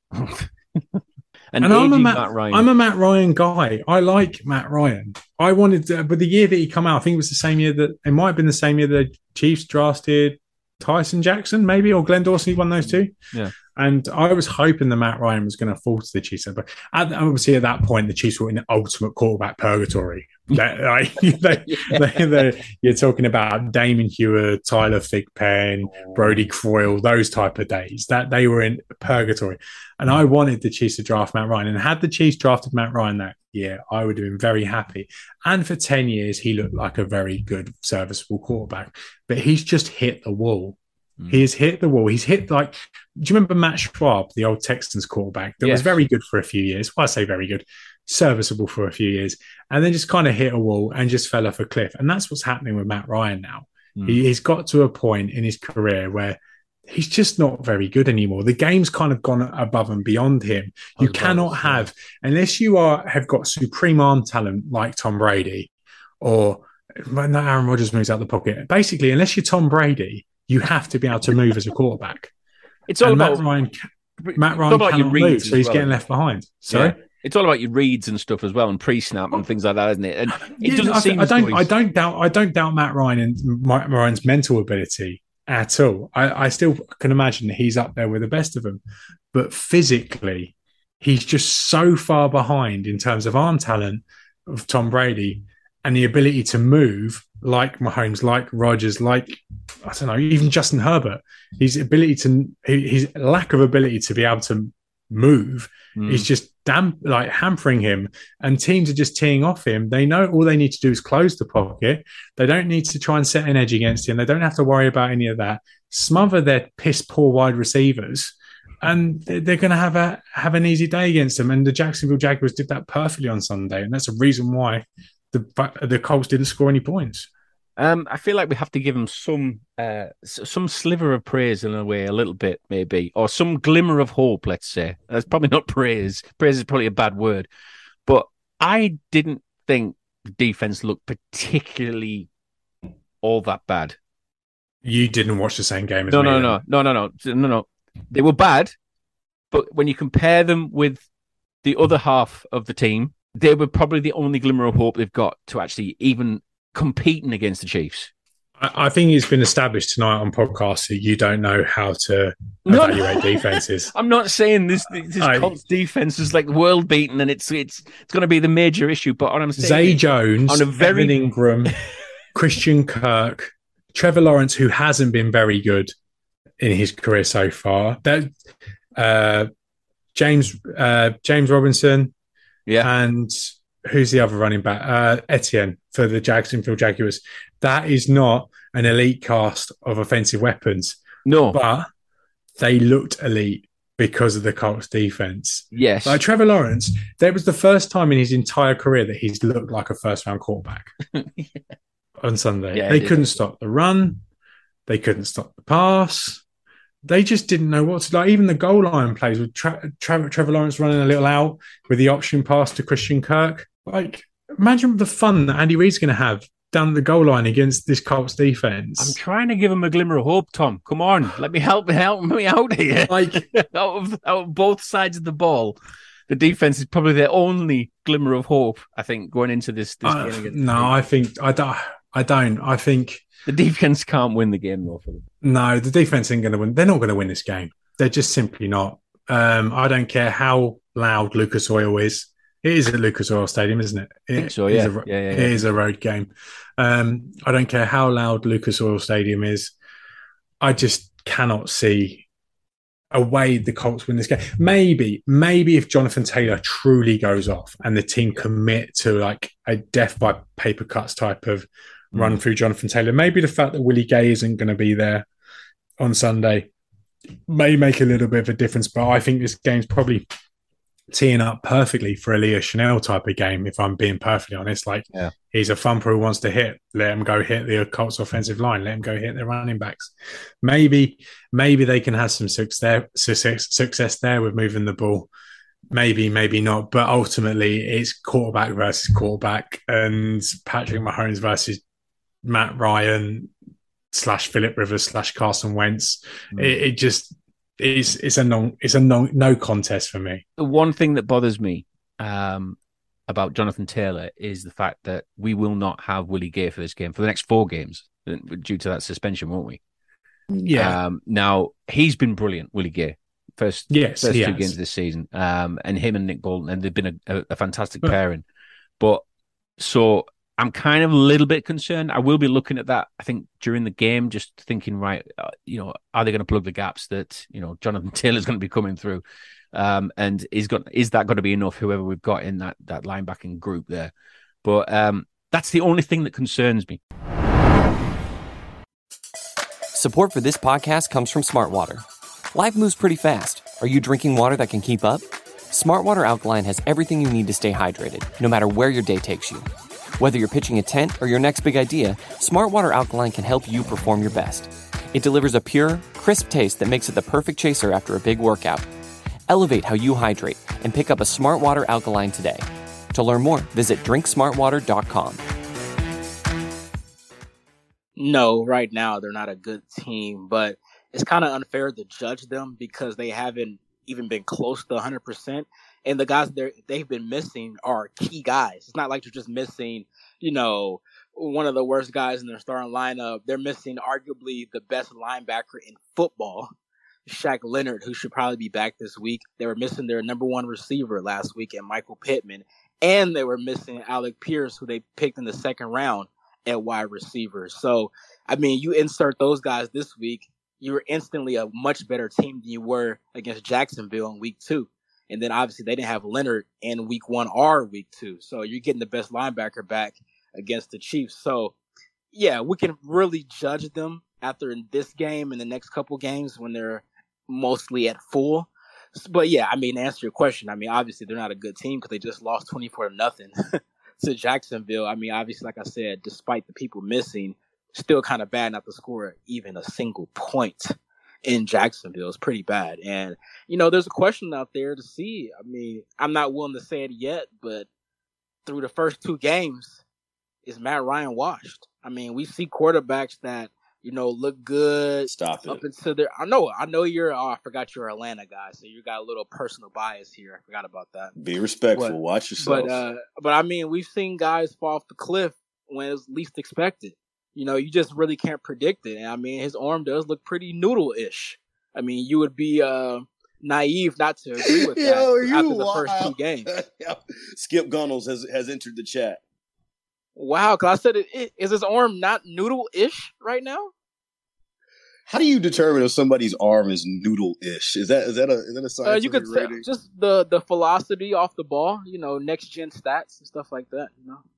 And, and I'm a Matt, Matt Ryan. I'm a Matt Ryan guy. I like Matt Ryan. I wanted, to, but the year that he come out, I think it was the same year that it might have been the same year that the Chiefs drafted Tyson Jackson, maybe, or Glenn Dorsey, one of those two. Yeah. And I was hoping that Matt Ryan was going to fall to the Chiefs, but at, obviously at that point, the Chiefs were in the ultimate quarterback purgatory. they, like, they, yeah. they, they, you're talking about Damon Hewitt, Tyler Thigpen, Brody Croyle, those type of days. That they were in purgatory, and I wanted the Chiefs to draft Matt Ryan. And had the Chiefs drafted Matt Ryan that year, I would have been very happy. And for ten years, he looked like a very good, serviceable quarterback. But he's just hit the wall. He has hit the wall. He's hit like, do you remember Matt Schwab, the old Texans quarterback that yes. was very good for a few years? Well, I say very good, serviceable for a few years, and then just kind of hit a wall and just fell off a cliff. And that's what's happening with Matt Ryan now. Mm. He, he's got to a point in his career where he's just not very good anymore. The game's kind of gone above and beyond him. You cannot have, unless you are have got supreme arm talent like Tom Brady, or when Aaron Rodgers moves out the pocket. Basically, unless you're Tom Brady, you have to be able to move as a quarterback. It's all and about Matt Ryan. Matt Ryan cannot move, so he's well. getting left behind. Sorry, yeah. It's all about your reads and stuff as well, and pre-snap and things like that, isn't it? And it yeah, doesn't I, seem. I don't. I don't doubt. I don't doubt Matt Ryan and Matt Ryan's mental ability at all. I, I still can imagine he's up there with the best of them, but physically, he's just so far behind in terms of arm talent of Tom Brady and the ability to move like Mahomes, like Rodgers, like, I don't know, even Justin Herbert. His ability to, his lack of ability to be able to move mm. is just damn, like hampering him. And teams are just teeing off him. They know all they need to do is close the pocket. They don't need to try and set an edge against him. They don't have to worry about any of that. Smother their piss poor wide receivers, and they're going to have a have an easy day against them. And the Jacksonville Jaguars did that perfectly on Sunday, and that's a reason why the the Colts didn't score any points. Um, I feel like we have to give them some uh, some sliver of praise in a way, a little bit maybe, or some glimmer of hope. Let's say that's probably not praise. Praise is probably a bad word, but I didn't think the defense looked particularly all that bad. You didn't watch the same game as no, me. No, no, no, no, no, no, no, no. They were bad, but when you compare them with the other half of the team, they were probably the only glimmer of hope they've got to actually even competing against the Chiefs. I, I think it's been established tonight on podcasts that you don't know how to no, evaluate no. defenses. I'm not saying this this I, Colts defense is like world beaten and it's it's it's going to be the major issue. But what I'm saying, Zay Jones, on a very Evan Ingram, Christian Kirk, Trevor Lawrence, who hasn't been very good in his career so far. That uh, James uh, James Robinson, yeah, and who's the other running back? Uh, Etienne for the Jacksonville Jaguars. That is not an elite cast of offensive weapons. No, but they looked elite because of the Colts defense. Yes, like Trevor Lawrence, that was the first time in his entire career that he's looked like a first round quarterback. yeah. On Sunday, yeah, they couldn't stop the run. They couldn't stop the pass. They just didn't know what to like. Even the goal line plays with Tra- Tra- Trevor Lawrence running a little out with the option pass to Christian Kirk. Like, imagine the fun that Andy Reid's going to have down the goal line against this Colts defense. I'm trying to give him a glimmer of hope, Tom. Come on, let me help help me out here. Like out of out of both sides of the ball, the defense is probably their only glimmer of hope. I think going into this. this uh, game against no, I think I don't. I don't. I think the defense can't win the game, though. For them. No, the defense ain't going to win. They're not going to win this game. They're just simply not. Um, I don't care how loud Lucas Oil is. It is at Lucas Oil Stadium, isn't it? It I think so, is yeah. a, yeah, yeah, It yeah. is a road game. Um, I don't care how loud Lucas Oil Stadium is. I just cannot see a way the Colts win this game. Maybe, maybe if Jonathan Taylor truly goes off and the team commit to like a death by paper cuts type of run Mm. through Jonathan Taylor, maybe the fact that Willie Gay isn't going to be there on Sunday may make a little bit of a difference. But I think this game's probably teeing up perfectly for a Leah Chanel type of game, if I'm being perfectly honest. Like, Yeah. he's a thumper who wants to hit. Let him go hit the Colts offensive line. Let him go hit their running backs. Maybe, maybe they can have some success there, success, success there with moving the ball. Maybe, maybe not. But ultimately, it's quarterback versus quarterback, and Patrick Mahomes versus Matt Ryan slash Phillip Rivers slash Carson Wentz. Mm. It, it just it's it's a non it's a non, no contest for me. The one thing that bothers me um, about Jonathan Taylor is the fact that we will not have Willie Gay for this game for the next four games due to that suspension, won't we? Yeah. Um, now he's been brilliant, Willie Gay. First, Yes, first he two has. games this season, um, and him and Nick Bolton, and they've been a, a, a fantastic pairing. But so I'm kind of a little bit concerned. I will be looking at that, I think, during the game, just thinking, right, uh, you know, are they going to plug the gaps that, you know, Jonathan Taylor's going to be coming through? Um, and is got is that going to be enough, whoever we've got in that, that linebacking group there? But um, that's the only thing that concerns me. Support for this podcast comes from Smartwater. Life moves pretty fast. Are you drinking water that can keep up? Smartwater Alkaline has everything you need to stay hydrated, no matter where your day takes you. Whether you're pitching a tent or your next big idea, Smartwater Alkaline can help you perform your best. It delivers a pure, crisp taste that makes it the perfect chaser after a big workout. Elevate how you hydrate and pick up a Smartwater Alkaline today. To learn more, visit drink smartwater dot com. No, right now they're not a good team, but it's kind of unfair to judge them because they haven't even been close to one hundred percent. And the guys they're, they've been missing are key guys. It's not like they're just missing, you know, one of the worst guys in their starting lineup. They're missing arguably the best linebacker in football, Shaq Leonard, who should probably be back this week. They were missing their number one receiver last week and Michael Pittman. And they were missing Alec Pierce, who they picked in the second round at wide receiver. So, I mean, you insert those guys this week, you were instantly a much better team than you were against Jacksonville in week two. And then obviously they didn't have Leonard in week one or week two. So you're getting the best linebacker back against the Chiefs. So yeah, we can really judge them after this game and the next couple games when they're mostly at full. But yeah, I mean, to answer your question, I mean, obviously they're not a good team because they just lost twenty-four to nothing to Jacksonville. I mean, obviously, like I said, despite the people missing, still kind of bad not to score even a single point in Jacksonville. It's pretty bad. And, you know, there's a question out there to see. I mean, I'm not willing to say it yet, but through the first two games, is Matt Ryan washed? I mean, we see quarterbacks that, you know, look good. Stop it. Up until there. I know, I know you're, oh, I forgot you're an Atlanta guy, so you got a little personal bias here. I forgot about that. Be respectful. But, Watch yourself. But, uh, but I mean, we've seen guys fall off the cliff when it's least expected. You know, you just really can't predict it. And I mean, his arm does look pretty noodle-ish. I mean, you would be uh, naive not to agree with that Yo, after you the wild. first two games. Skip Gunnels has, has entered the chat. Wow, because I said, it, it, is his arm not noodle-ish right now? How do you determine if somebody's arm is noodle-ish? Is that is that a is that a Uh, scientific you could say rating? just the, the velocity off the ball, you know, next-gen stats and stuff like that, you know?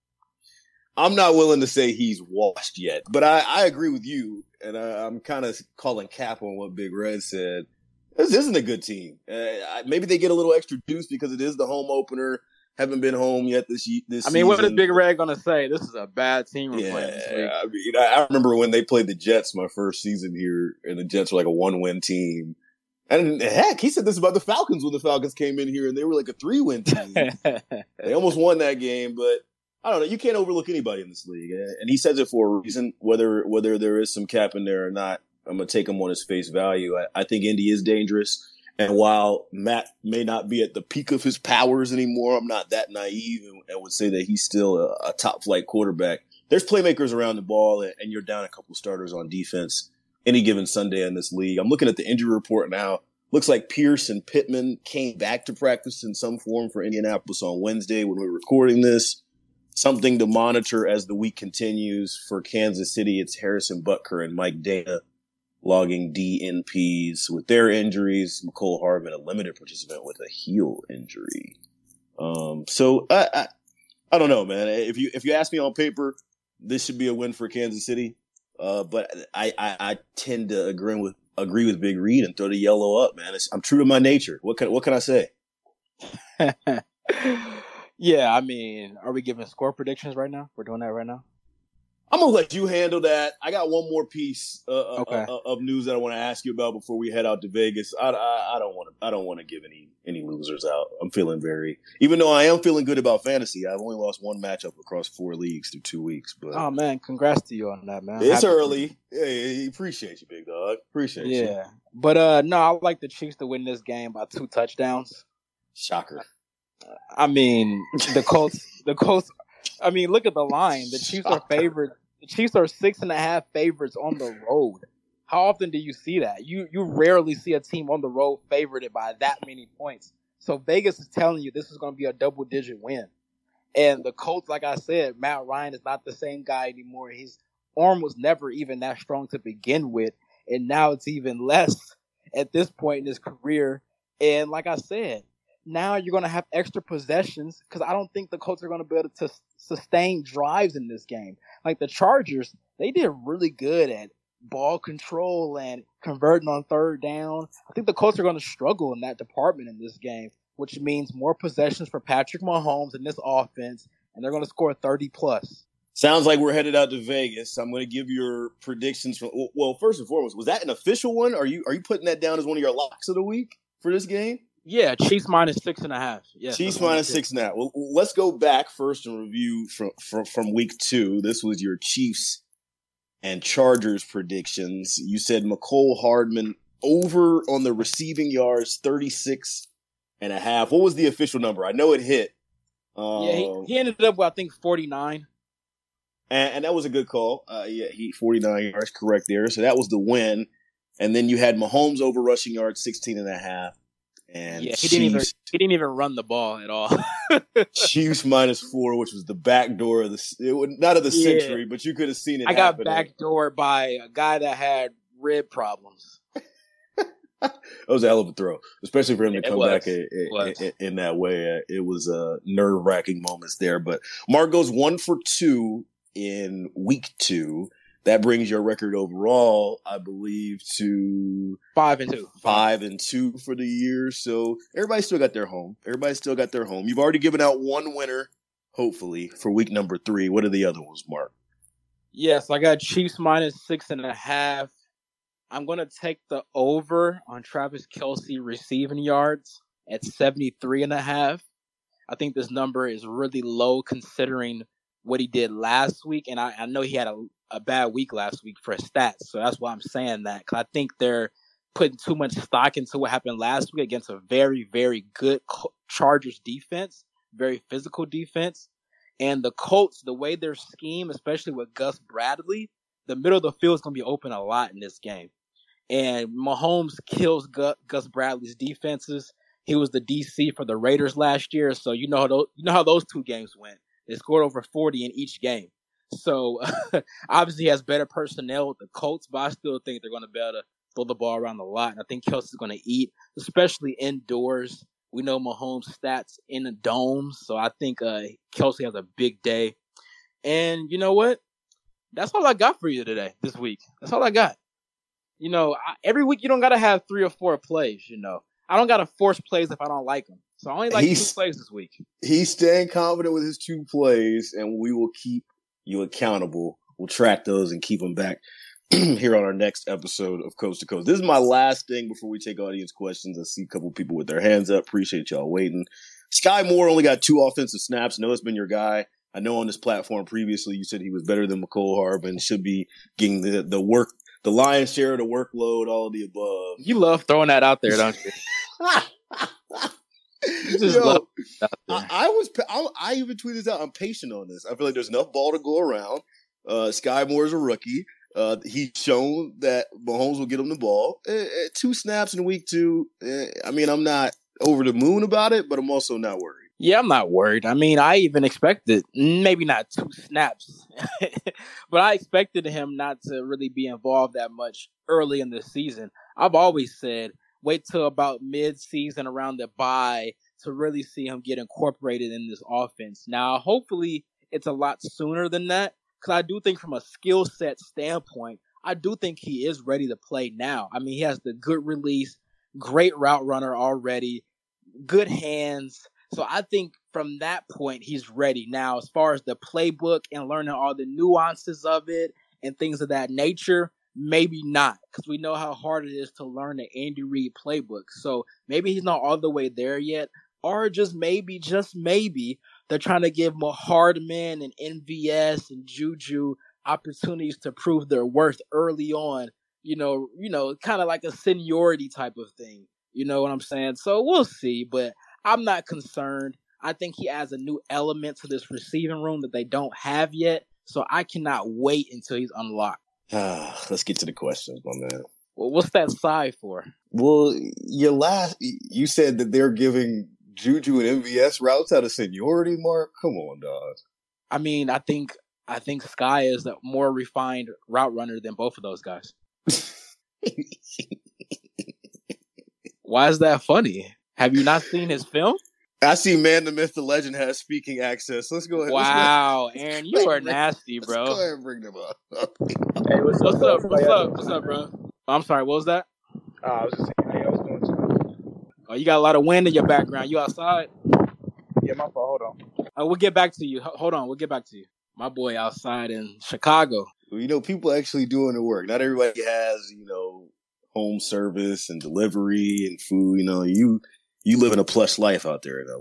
I'm not willing to say he's washed yet, but I, I agree with you, and I, I'm kind of calling cap on what Big Red said. This isn't a good team. Uh, maybe they get a little extra juice because it is the home opener. Haven't been home yet this this. I mean, season. what is Big Red going to say? This is a bad team we're Yeah, playing this week. I mean, I, I remember when they played the Jets my first season here, and the Jets were like a one-win team. And heck, he said this about the Falcons when the Falcons came in here, and they were like a three-win team. They almost won that game, but I don't know. You can't overlook anybody in this league, and he says it for a reason. Whether whether there is some cap in there or not, I'm gonna take him on his face value. I, I think Indy is dangerous, and while Matt may not be at the peak of his powers anymore, I'm not that naive and, and would say that he's still a, a top flight quarterback. There's playmakers around the ball, and, and you're down a couple starters on defense any given Sunday in this league. I'm looking at the injury report now. Looks like Pierce and Pittman came back to practice in some form for Indianapolis on Wednesday when we're recording this. Something to monitor as the week continues. For Kansas City, it's Harrison Butker and Mike Dana logging D N Ps with their injuries. Mecole Hardman, a limited participant with a heel injury. Um, so I, I, I don't know, man. If you if you ask me on paper, this should be a win for Kansas City. Uh, but I, I, I tend to agree with agree with Big Reed and throw the yellow up, man. It's, I'm true to my nature. What can what can I say? Yeah, I mean, are we giving score predictions right now? We're doing that right now? I'm going to let you handle that. I got one more piece uh, okay. uh, of news that I want to ask you about before we head out to Vegas. I, I, I don't want to I don't want to give any any losers out. I'm feeling very – even though I am feeling good about fantasy, I've only lost one matchup across four leagues through two weeks. But oh, man, congrats to you on that, man. It's Happy early. Hey, appreciate you, big dog. Appreciate yeah. you. Yeah. But, uh, no, I like the Chiefs to win this game by two touchdowns. Shocker. I mean, the Colts, the Colts, I mean, look at the line. The Chiefs are favored. The Chiefs are six and a half favorites on the road. How often do you see that? You you rarely see a team on the road favored by that many points. So Vegas is telling you this is going to be a double digit win. And the Colts, like I said, Matt Ryan is not the same guy anymore. His arm was never even that strong to begin with. And now it's even less at this point in his career. And like I said, now you're going to have extra possessions because I don't think the Colts are going to be able to sustain drives in this game. Like the Chargers, they did really good at ball control and converting on third down. I think the Colts are going to struggle in that department in this game, which means more possessions for Patrick Mahomes in this offense, and they're going to score thirty plus. Sounds like we're headed out to Vegas. I'm going to give your predictions from. Well, first and foremost, was that an official one? Are you are you putting that down as one of your locks of the week for this game? Yeah, Chiefs minus six and a half. Yes, Chiefs minus six and a half. Well, let's go back first and review from, from from week two. This was your Chiefs and Chargers predictions. You said Mecole Hardman over on the receiving yards, thirty-six and a half. What was the official number? I know it hit. Um, yeah, he, he ended up with, I think, forty-nine. And, and that was a good call. Uh, yeah, he forty-nine yards, correct there. So that was the win. And then you had Mahomes over rushing yards, sixteen and a half. And yeah, he Chiefs, didn't even he didn't even run the ball at all. Chiefs minus four, which was the back door of the it was not of the yeah. century, but you could have seen it. I got happening. backdoored by a guy that had rib problems. That was a hell of a throw, especially for him to It come was. back in, in, in, in that way. It was uh, nerve wracking moments there. But Mark goes one for two in week two. That brings your record overall, I believe, to five and two. Five and two for the year. So everybody still got their home. Everybody still got their home. You've already given out one winner, hopefully, for week number three. What are the other ones, Mark? Yes, I got Chiefs minus six and a half. I'm going to take the over on Travis Kelce receiving yards at seventy-three and a half. I think this number is really low considering what he did last week. And I, I know he had a, a bad week last week for his stats. So that's why I'm saying that. Because I think they're putting too much stock into what happened last week against a very, very good Chargers defense, very physical defense. And the Colts, the way their scheme, especially with Gus Bradley, the middle of the field is going to be open a lot in this game. And Mahomes kills Gus, Gus Bradley's defenses. He was the D C for the Raiders last year. So you know how those, you know how those two games went. They scored over forty in each game. So obviously he has better personnel with the Colts, but I still think they're going to be able to throw the ball around a lot. And I think Kelce's going to eat, especially indoors. We know Mahomes' stats in the domes, so I think uh, Kelce has a big day. And you know what? That's all I got for you today, this week. That's all I got. You know, I, every week you don't got to have three or four plays, you know. I don't got to force plays if I don't like them. So I only like he's, two plays this week. He's staying confident with his two plays, and we will keep you accountable. We'll track those and keep them back here on our next episode of Coast to Coast. This is my last thing before we take audience questions. I see a couple people with their hands up. Appreciate y'all waiting. Sky Moore only got two offensive snaps. I know it's been your guy. I know on this platform previously you said he was better than Mecole Hardman, should be getting the, the work, the lion's share of the workload, all of the above. You love throwing that out there, don't you? You just Yo, love it out there. I, I was, I, I even tweeted this out. I'm patient on this. I feel like there's enough ball to go around. Uh, Sky Moore is a rookie. Uh, he's shown that Mahomes will get him the ball. Uh, uh, two snaps in week two. Uh, I mean, I'm not over the moon about it, but I'm also not worried. Yeah, I'm not worried. I mean, I even expected, maybe not two snaps, but I expected him not to really be involved that much early in the season. I've always said, wait till about mid-season around the bye to really see him get incorporated in this offense. Now, hopefully it's a lot sooner than that, because I do think from a skill set standpoint, I do think he is ready to play now. I mean, he has the good release, great route runner already, good hands. So I think from that point, he's ready. Now, as far as the playbook and learning all the nuances of it and things of that nature, maybe not, because we know how hard it is to learn the Andy Reid playbook. So maybe he's not all the way there yet, or just maybe, just maybe, they're trying to give Hardman and M V S and Juju opportunities to prove their worth early on. You know, you know, kind of like a seniority type of thing. You know what I'm saying? So we'll see, but I'm not concerned. I think he adds a new element to this receiving room that they don't have yet. So I cannot wait until he's unlocked. Let's get to the questions, my man. Well, what's that sigh for? Well, your last, you said that they're giving Juju and M V S routes out of seniority, Mark. Come on, dog. I mean, I think I think Sky is a more refined route runner than both of those guys. Why is that funny? Have you not seen his film? I see Man, the Myth, the Legend has speaking access. Let's go ahead. Wow, go, Aaron, you are nasty, bro. Let's go ahead and bring them up. Hey, what's, what's up? What's up? What's up, bro? Oh, I'm sorry, what was that? Uh, I was just saying, how y'all was doing? Oh, you got a lot of wind in your background. You outside? Yeah, my fault. Hold on. Uh, we'll get back to you. H- hold on, we'll get back to you. My boy outside in Chicago. You know, people actually doing the work. Not everybody has, you know, home service and delivery and food. You know, you you live in a plush life out there in L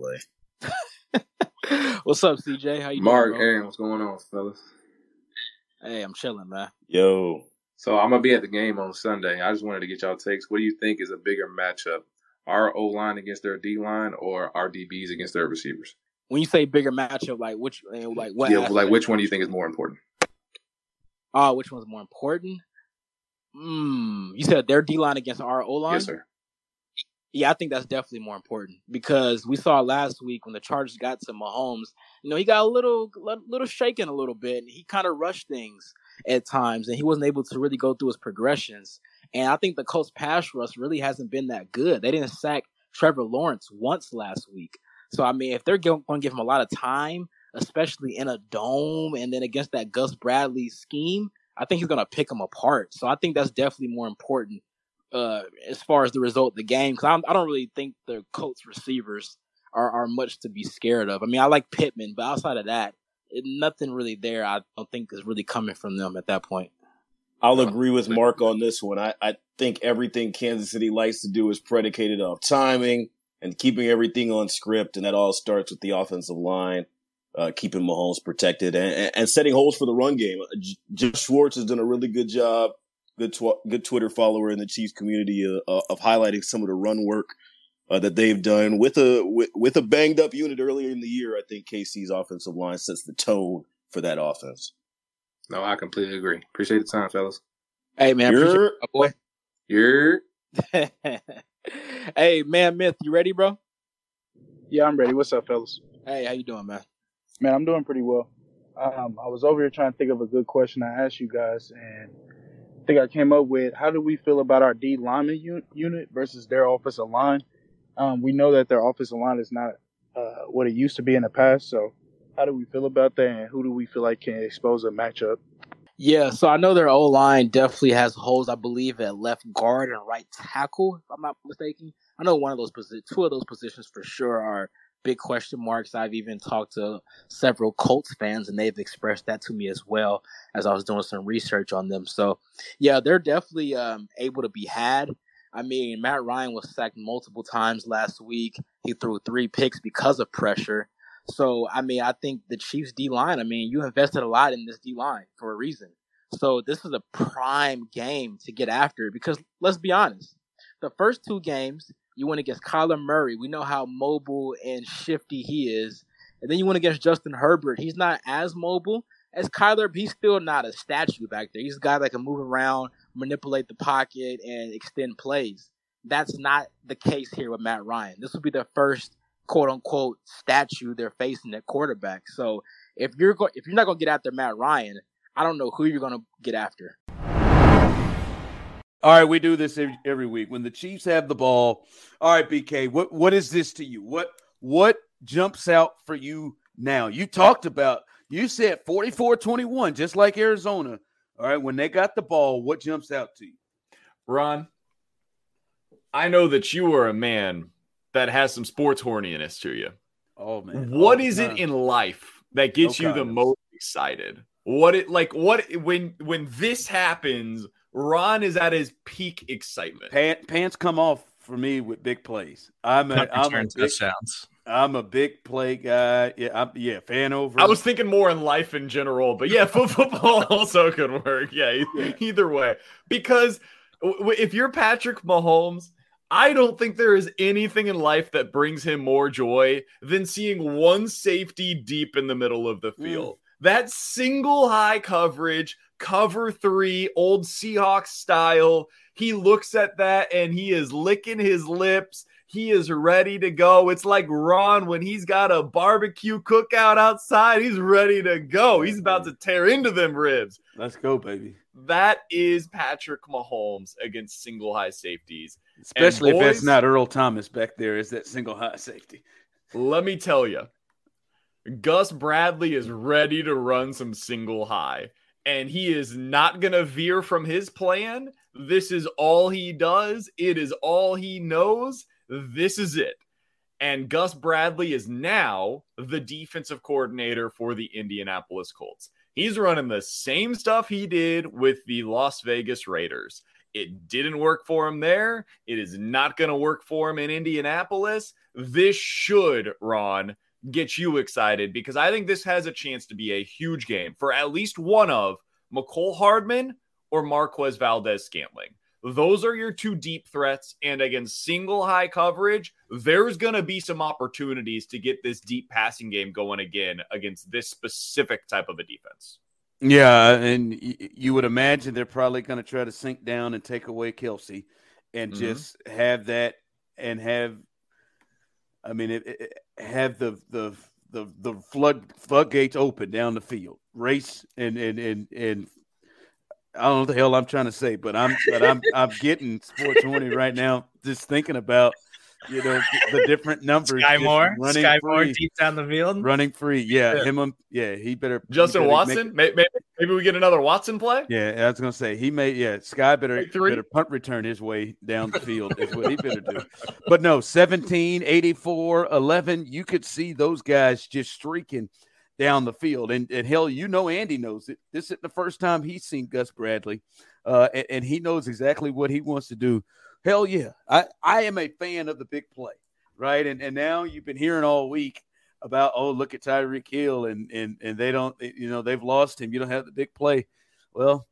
A. What's up, C J? How you Mark, doing, Aaron, what's going on, fellas? Hey, I'm chilling, man. Yo. So I'm going to be at the game on Sunday. I just wanted to get y'all takes. What do you think is a bigger matchup? Our O-line against their D-line or our D Bs against their receivers? When you say bigger matchup, like which, like what? Yeah, aspect? like which one do you think is more important? Oh, which one's more important? Hmm. You said their D-line against our O-line? Yes, sir. Yeah, I think that's definitely more important because we saw last week when the Chargers got to Mahomes, you know, he got a little, little shaken a little bit, and he kind of rushed things at times, and he wasn't able to really go through his progressions. And I think the Colts pass rush really hasn't been that good. They didn't sack Trevor Lawrence once last week. So, I mean, if they're going to give him a lot of time, especially in a dome and then against that Gus Bradley scheme, I think he's going to pick them apart. So I think that's definitely more important uh, as far as the result of the game. Because I don't really think the Colts receivers are, are much to be scared of. I mean, I like Pittman, but outside of that, it, nothing really there I don't think is really coming from them at that point. I'll agree with Mark on this one. I, I think everything Kansas City likes to do is predicated off timing and keeping everything on script, and that all starts with the offensive line, uh, keeping Mahomes protected and, and, and setting holes for the run game. Jeff Schwartz has done a really good job, good tw- good Twitter follower in the Chiefs community uh, of highlighting some of the run work uh, that they've done with a with, with a banged up unit earlier in the year. I think K C's offensive line sets the tone for that offense. No, I completely agree. Appreciate the time, fellas. Hey, man. You're, appreciate it, boy. You're. Hey, man, Myth, you ready, bro? Yeah, I'm ready. What's up, fellas? Hey, how you doing, man? Man, I'm doing pretty well. Um, I was over here trying to think of a good question to ask you guys, and I think I came up with, how do we feel about our D lineman un- unit versus their offensive line? Um, we know that their offensive line is not uh, what it used to be in the past, so how do we feel about that, and who do we feel like can expose a matchup? Yeah, so I know their O-line definitely has holes, I believe, at left guard and right tackle, if I'm not mistaken. I know one of those positions, two of those positions for sure are big question marks. I've even talked to several Colts fans, and they've expressed that to me as well as I was doing some research on them. So, yeah, they're definitely um, able to be had. I mean, Matt Ryan was sacked multiple times last week. He threw three picks because of pressure. So, I mean, I think the Chiefs D-line, I mean, you invested a lot in this D-line for a reason. So this is a prime game to get after because let's be honest, the first two games, you went against Kyler Murray. We know how mobile and shifty he is. And then you went against Justin Herbert. He's not as mobile, as Kyler, he's still not a statue back there. He's a guy that can move around, manipulate the pocket, and extend plays. That's not the case here with Matt Ryan. This will be the first quote unquote statue they're facing at quarterback. So if you're go- if you're not going to get after Matt Ryan, I don't know who you're going to get after. All right, we do this every, every week. When the Chiefs have the ball, all right, B K, what what is this to you? What what jumps out for you now? You talked about, you said forty-four twenty-one, just like Arizona. All right, when they got the ball, what jumps out to you? Ron, I know that you are a man that has some sports horniness to you. Oh, man. What oh, is man. it in life that gets No you the comments. most excited? What it like what when when this happens, Ron is at his peak excitement. Pant, pants come off for me with big plays. I'm a, Punt I'm a return big, touchdowns. I'm a big play guy. Yeah, I'm, yeah, fan over. I was thinking more in life in general, but yeah, fo- football also could work. Yeah, e- either way. Because w- if you're Patrick Mahomes, I don't think there is anything in life that brings him more joy than seeing one safety deep in the middle of the field. Mm. That single high coverage, cover three, old Seahawks style. He looks at that and he is licking his lips. He is ready to go. It's like Ron when he's got a barbecue cookout outside. He's ready to go. He's about to tear into them ribs. Let's go, baby. That is Patrick Mahomes against single high safeties. Especially boys, if that's not Earl Thomas back there, is that single high safety. Let me tell you, Gus Bradley is ready to run some single high, and he is not going to veer from his plan. This is all he does. It is all he knows. This is it. And Gus Bradley is now the defensive coordinator for the Indianapolis Colts. He's running the same stuff he did with the Las Vegas Raiders. It didn't work for him there. It is not going to work for him in Indianapolis. This should, Ron, get you excited because I think this has a chance to be a huge game for at least one of Mecole Hardman or Marquez Valdes-Scantling. Those are your two deep threats, and against single high coverage, there's going to be some opportunities to get this deep passing game going again against this specific type of a defense. Yeah, and y- you would imagine they're probably going to try to sink down and take away Kelsey and Mhm. just have that and have, I mean, it, it, have the the the the flood floodgates open down the field, race and and and and I don't know what the hell I'm trying to say, but I'm but I'm I'm getting sports horny right now just thinking about, you know, the, the different numbers. Sky just Moore, running Sky free, Moore deep down the field, running free. Yeah, Yeah. him. Um, yeah, he better. Justin he better Watson, make- maybe, maybe we get another Watson play. yeah, I was gonna say he may. Yeah, Sky better Take three. better punt return his way down the field is what he better do. But no, seventeen, eighty-four, eleven. You could see those guys just streaking down the field, and and hell, you know, Andy knows it. This isn't the first time he's seen Gus Bradley, uh, and, and he knows exactly what he wants to do. Hell yeah, I I am a fan of the big play, right? And and now you've been hearing all week about, oh, look at Tyreek Hill, and and and they don't, you know, they've lost him. You don't have the big play. Well,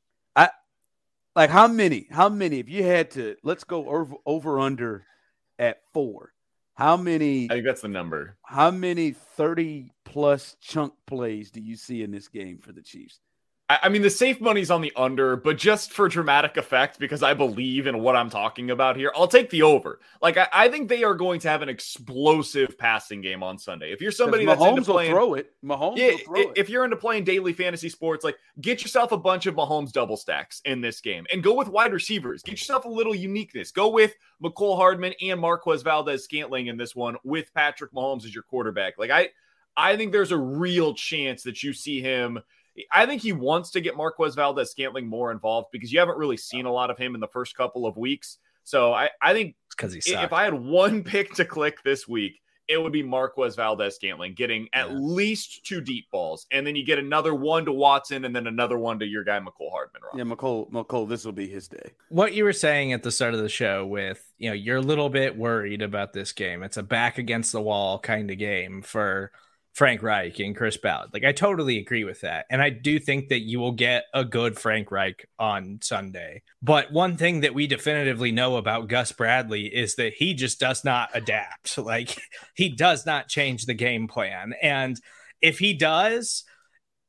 I like how many, how many, if you had to, let's go over, over under at four. How many, I think that's the number. how many thirty plus chunk plays do you see in this game for the Chiefs? I I mean, the safe money's on the under, but just for dramatic effect, because I believe in what I'm talking about here, I'll take the over. Like, I, I think they are going to have an explosive passing game on Sunday. If you're somebody that's Mahomes into playing, will throw it. Mahomes yeah, will throw i- it. if you're into playing daily fantasy sports, like get yourself a bunch of Mahomes double stacks in this game and go with wide receivers. Get yourself a little uniqueness. Go with Mecole Hardman and Marquez Valdes-Scantling in this one with Patrick Mahomes as your quarterback. Like, I, I think there's a real chance that you see him. I think he wants to get Marquez Valdes-Scantling more involved because you haven't really seen a lot of him in the first couple of weeks. So I, I think because he i- sucked. if I had one pick to click this week, it would be Marquez Valdes-Scantling getting at Yeah. least two deep balls. And then you get another one to Watson and then another one to your guy, Mecole Hardman. Rob. Yeah, McCole, McCole, this will be his day. What you were saying at the start of the show with, you know, you're a little bit worried about this game. It's a back against the wall kind of game for Frank Reich and Chris Ballard. Like, I totally agree with that. And I do think that you will get a good Frank Reich on Sunday. But one thing that we definitively know about Gus Bradley is that he just does not adapt. Like, he does not change the game plan. And if he does,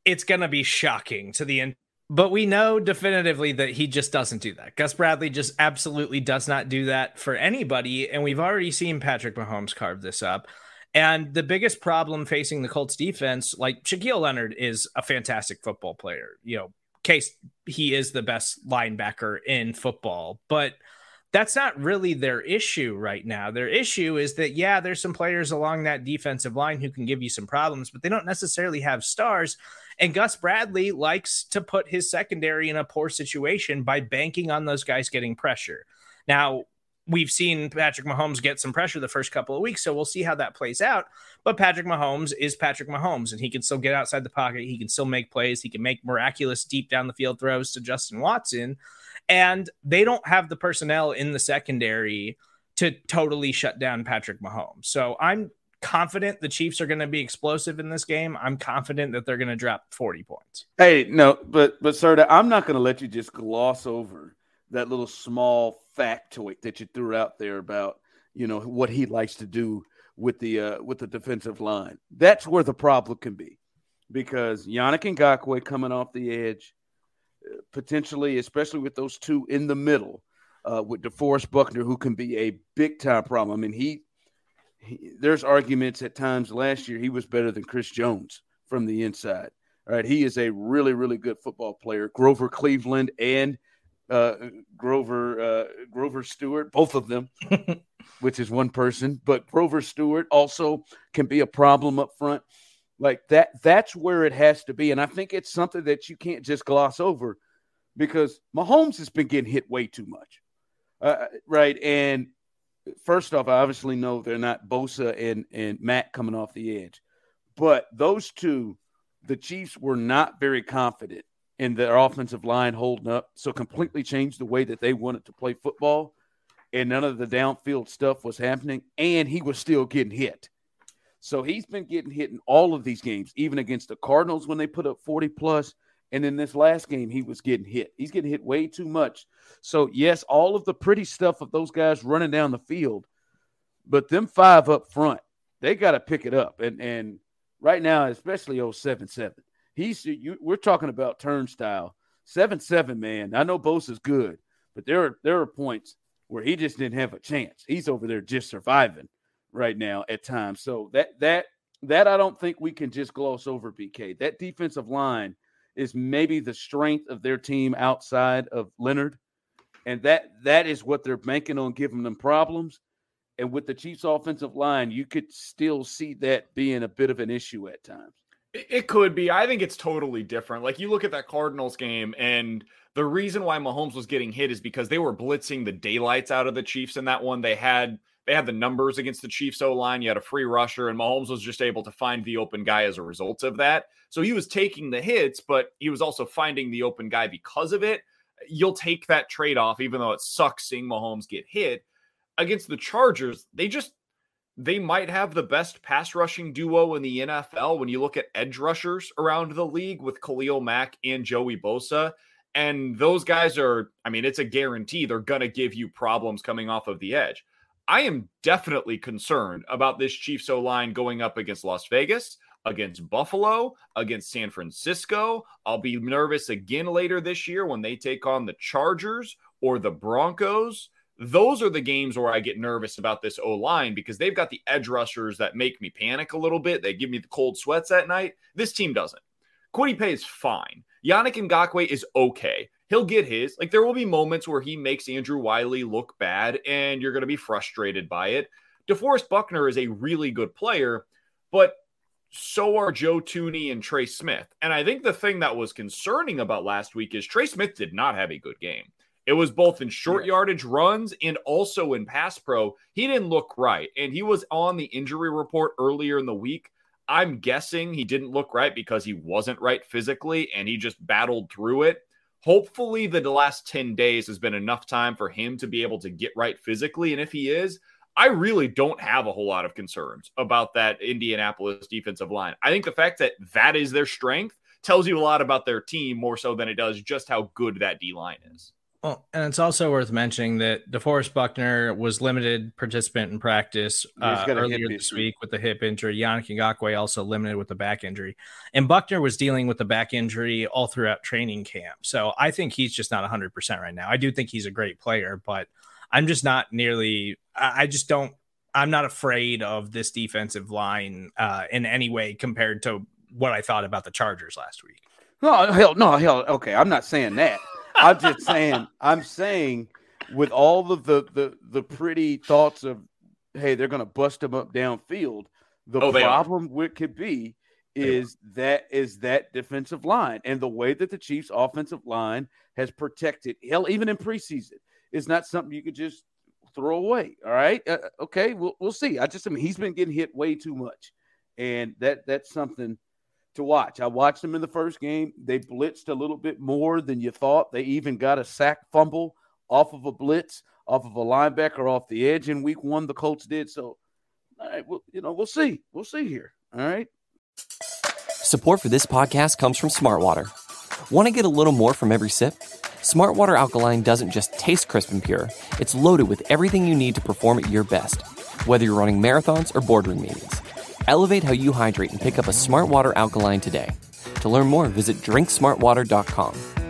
it's going to be shocking to the end. But we know definitively that he just doesn't do that. Gus Bradley just absolutely does not do that for anybody. And we've already seen Patrick Mahomes carve this up. And the biggest problem facing the Colts defense, like Shaquille Leonard is a fantastic football player. You know, case he is the best linebacker in football, but that's not really their issue right now. Their issue is that, yeah, there's some players along that defensive line who can give you some problems, but they don't necessarily have stars. And Gus Bradley likes to put his secondary in a poor situation by banking on those guys getting pressure. Now, we've seen Patrick Mahomes get some pressure the first couple of weeks, so we'll see how that plays out. But Patrick Mahomes is Patrick Mahomes, and he can still get outside the pocket. He can still make plays. He can make miraculous deep down the field throws to Justin Watson. And they don't have the personnel in the secondary to totally shut down Patrick Mahomes. So I'm confident the Chiefs are going to be explosive in this game. I'm confident that they're going to drop forty points. Hey, no, but, but sir, I'm not going to let you just gloss over that little small factoid that you threw out there about, you know, what he likes to do with the, uh, with the defensive line. That's where the problem can be, because Yannick Ngakoue coming off the edge, potentially, especially with those two in the middle, uh, with DeForest Buckner, who can be a big-time problem. I mean, he, he there's arguments at times last year he was better than Chris Jones from the inside. All right, he is a really, really good football player. Grover Cleveland and uh, Grover uh, Grover Stewart, both of them, which is one person, but Grover Stewart also can be a problem up front. Like that, that's where it has to be. And I think it's something that you can't just gloss over, because Mahomes has been getting hit way too much. Uh, right. And first off, I obviously know they're not Bosa and, and Matt coming off the edge, but those two, the Chiefs were not very confident in their offensive line holding up. So completely changed the way that they wanted to play football, and none of the downfield stuff was happening. And he was still getting hit. So he's been getting hit in all of these games, even against the Cardinals when they put up forty plus. And in this last game, he was getting hit. He's getting hit way too much. So, yes, all of the pretty stuff of those guys running down the field, but them five up front, they got to pick it up. And and right now, especially oh seven seven, he's you, we're talking about turnstile. seven seven, man. I know Bosa's good, but there are, there are points where he just didn't have a chance. He's over there just surviving right now at times. So that that that I don't think we can just gloss over, B K. That defensive line is maybe the strength of their team outside of Leonard, and that that is what they're banking on giving them problems. And with the Chiefs' offensive line, you could still see that being a bit of an issue at times. It could be. I think it's totally different. Like, you look at that Cardinals game, and the reason why Mahomes was getting hit is because they were blitzing the daylights out of the Chiefs in that one. They had They had the numbers against the Chiefs O-line. You had a free rusher, and Mahomes was just able to find the open guy as a result of that. So he was taking the hits, but he was also finding the open guy because of it. You'll take that trade-off, even though it sucks seeing Mahomes get hit. Against the Chargers, they just they might have the best pass rushing duo in the N F L when you look at edge rushers around the league with Khalil Mack and Joey Bosa. And those guys are, I mean, it's a guarantee they're going to give you problems coming off of the edge. I am definitely concerned about this Chiefs O-line going up against Las Vegas, against Buffalo, against San Francisco. I'll be nervous again later this year when they take on the Chargers or the Broncos. Those are the games where I get nervous about this O-line, because they've got the edge rushers that make me panic a little bit. They give me the cold sweats at night. This team doesn't. Kwity Paye is fine. Yannick Ngakoue is okay. He'll get his. Like, there will be moments where he makes Andrew Wiley look bad, and you're going to be frustrated by it. DeForest Buckner is a really good player, but so are Joe Thuney and Trey Smith. And I think the thing that was concerning about last week is Trey Smith did not have a good game. It was both in short yardage runs and also in pass pro. He didn't look right, and he was on the injury report earlier in the week. I'm guessing he didn't look right because he wasn't right physically, and he just battled through it. Hopefully the last ten days has been enough time for him to be able to get right physically. And if he is, I really don't have a whole lot of concerns about that Indianapolis defensive line. I think the fact that that is their strength tells you a lot about their team, more so than it does just how good that D-line is. Well, and it's also worth mentioning that DeForest Buckner was limited participant in practice uh, earlier this week with the hip injury. Yannick Ngakoue also limited with the back injury. And Buckner was dealing with the back injury all throughout training camp. So I think he's just not one hundred percent right now. I do think he's a great player, but I'm just not nearly – I just don't – I'm not afraid of this defensive line uh, in any way compared to what I thought about the Chargers last week. No, hell, no, hell, okay, I'm not saying that. I'm just saying, I'm saying with all of the, the, the pretty thoughts of, hey, they're going to bust them up downfield, the oh, problem with could be is that is that defensive line and the way that the Chiefs' offensive line has protected, hell, even in preseason, is not something you could just throw away. All right, uh, okay, we'll we'll see. I just, I mean, he's been getting hit way too much, and that that's something to watch. I watched them in the first game. They blitzed a little bit more than you thought. They even got a sack fumble off of a blitz, off of a linebacker off the edge in week one. The Colts did. So, all right, well, you know, we'll see. We'll see here. All right. Support for this podcast comes from Smartwater. Want to get a little more from every sip? Smartwater Alkaline doesn't just taste crisp and pure. It's loaded with everything you need to perform at your best, whether you're running marathons or boardroom meetings. Elevate how you hydrate and pick up a Smartwater Alkaline today. To learn more, visit drink smart water dot com.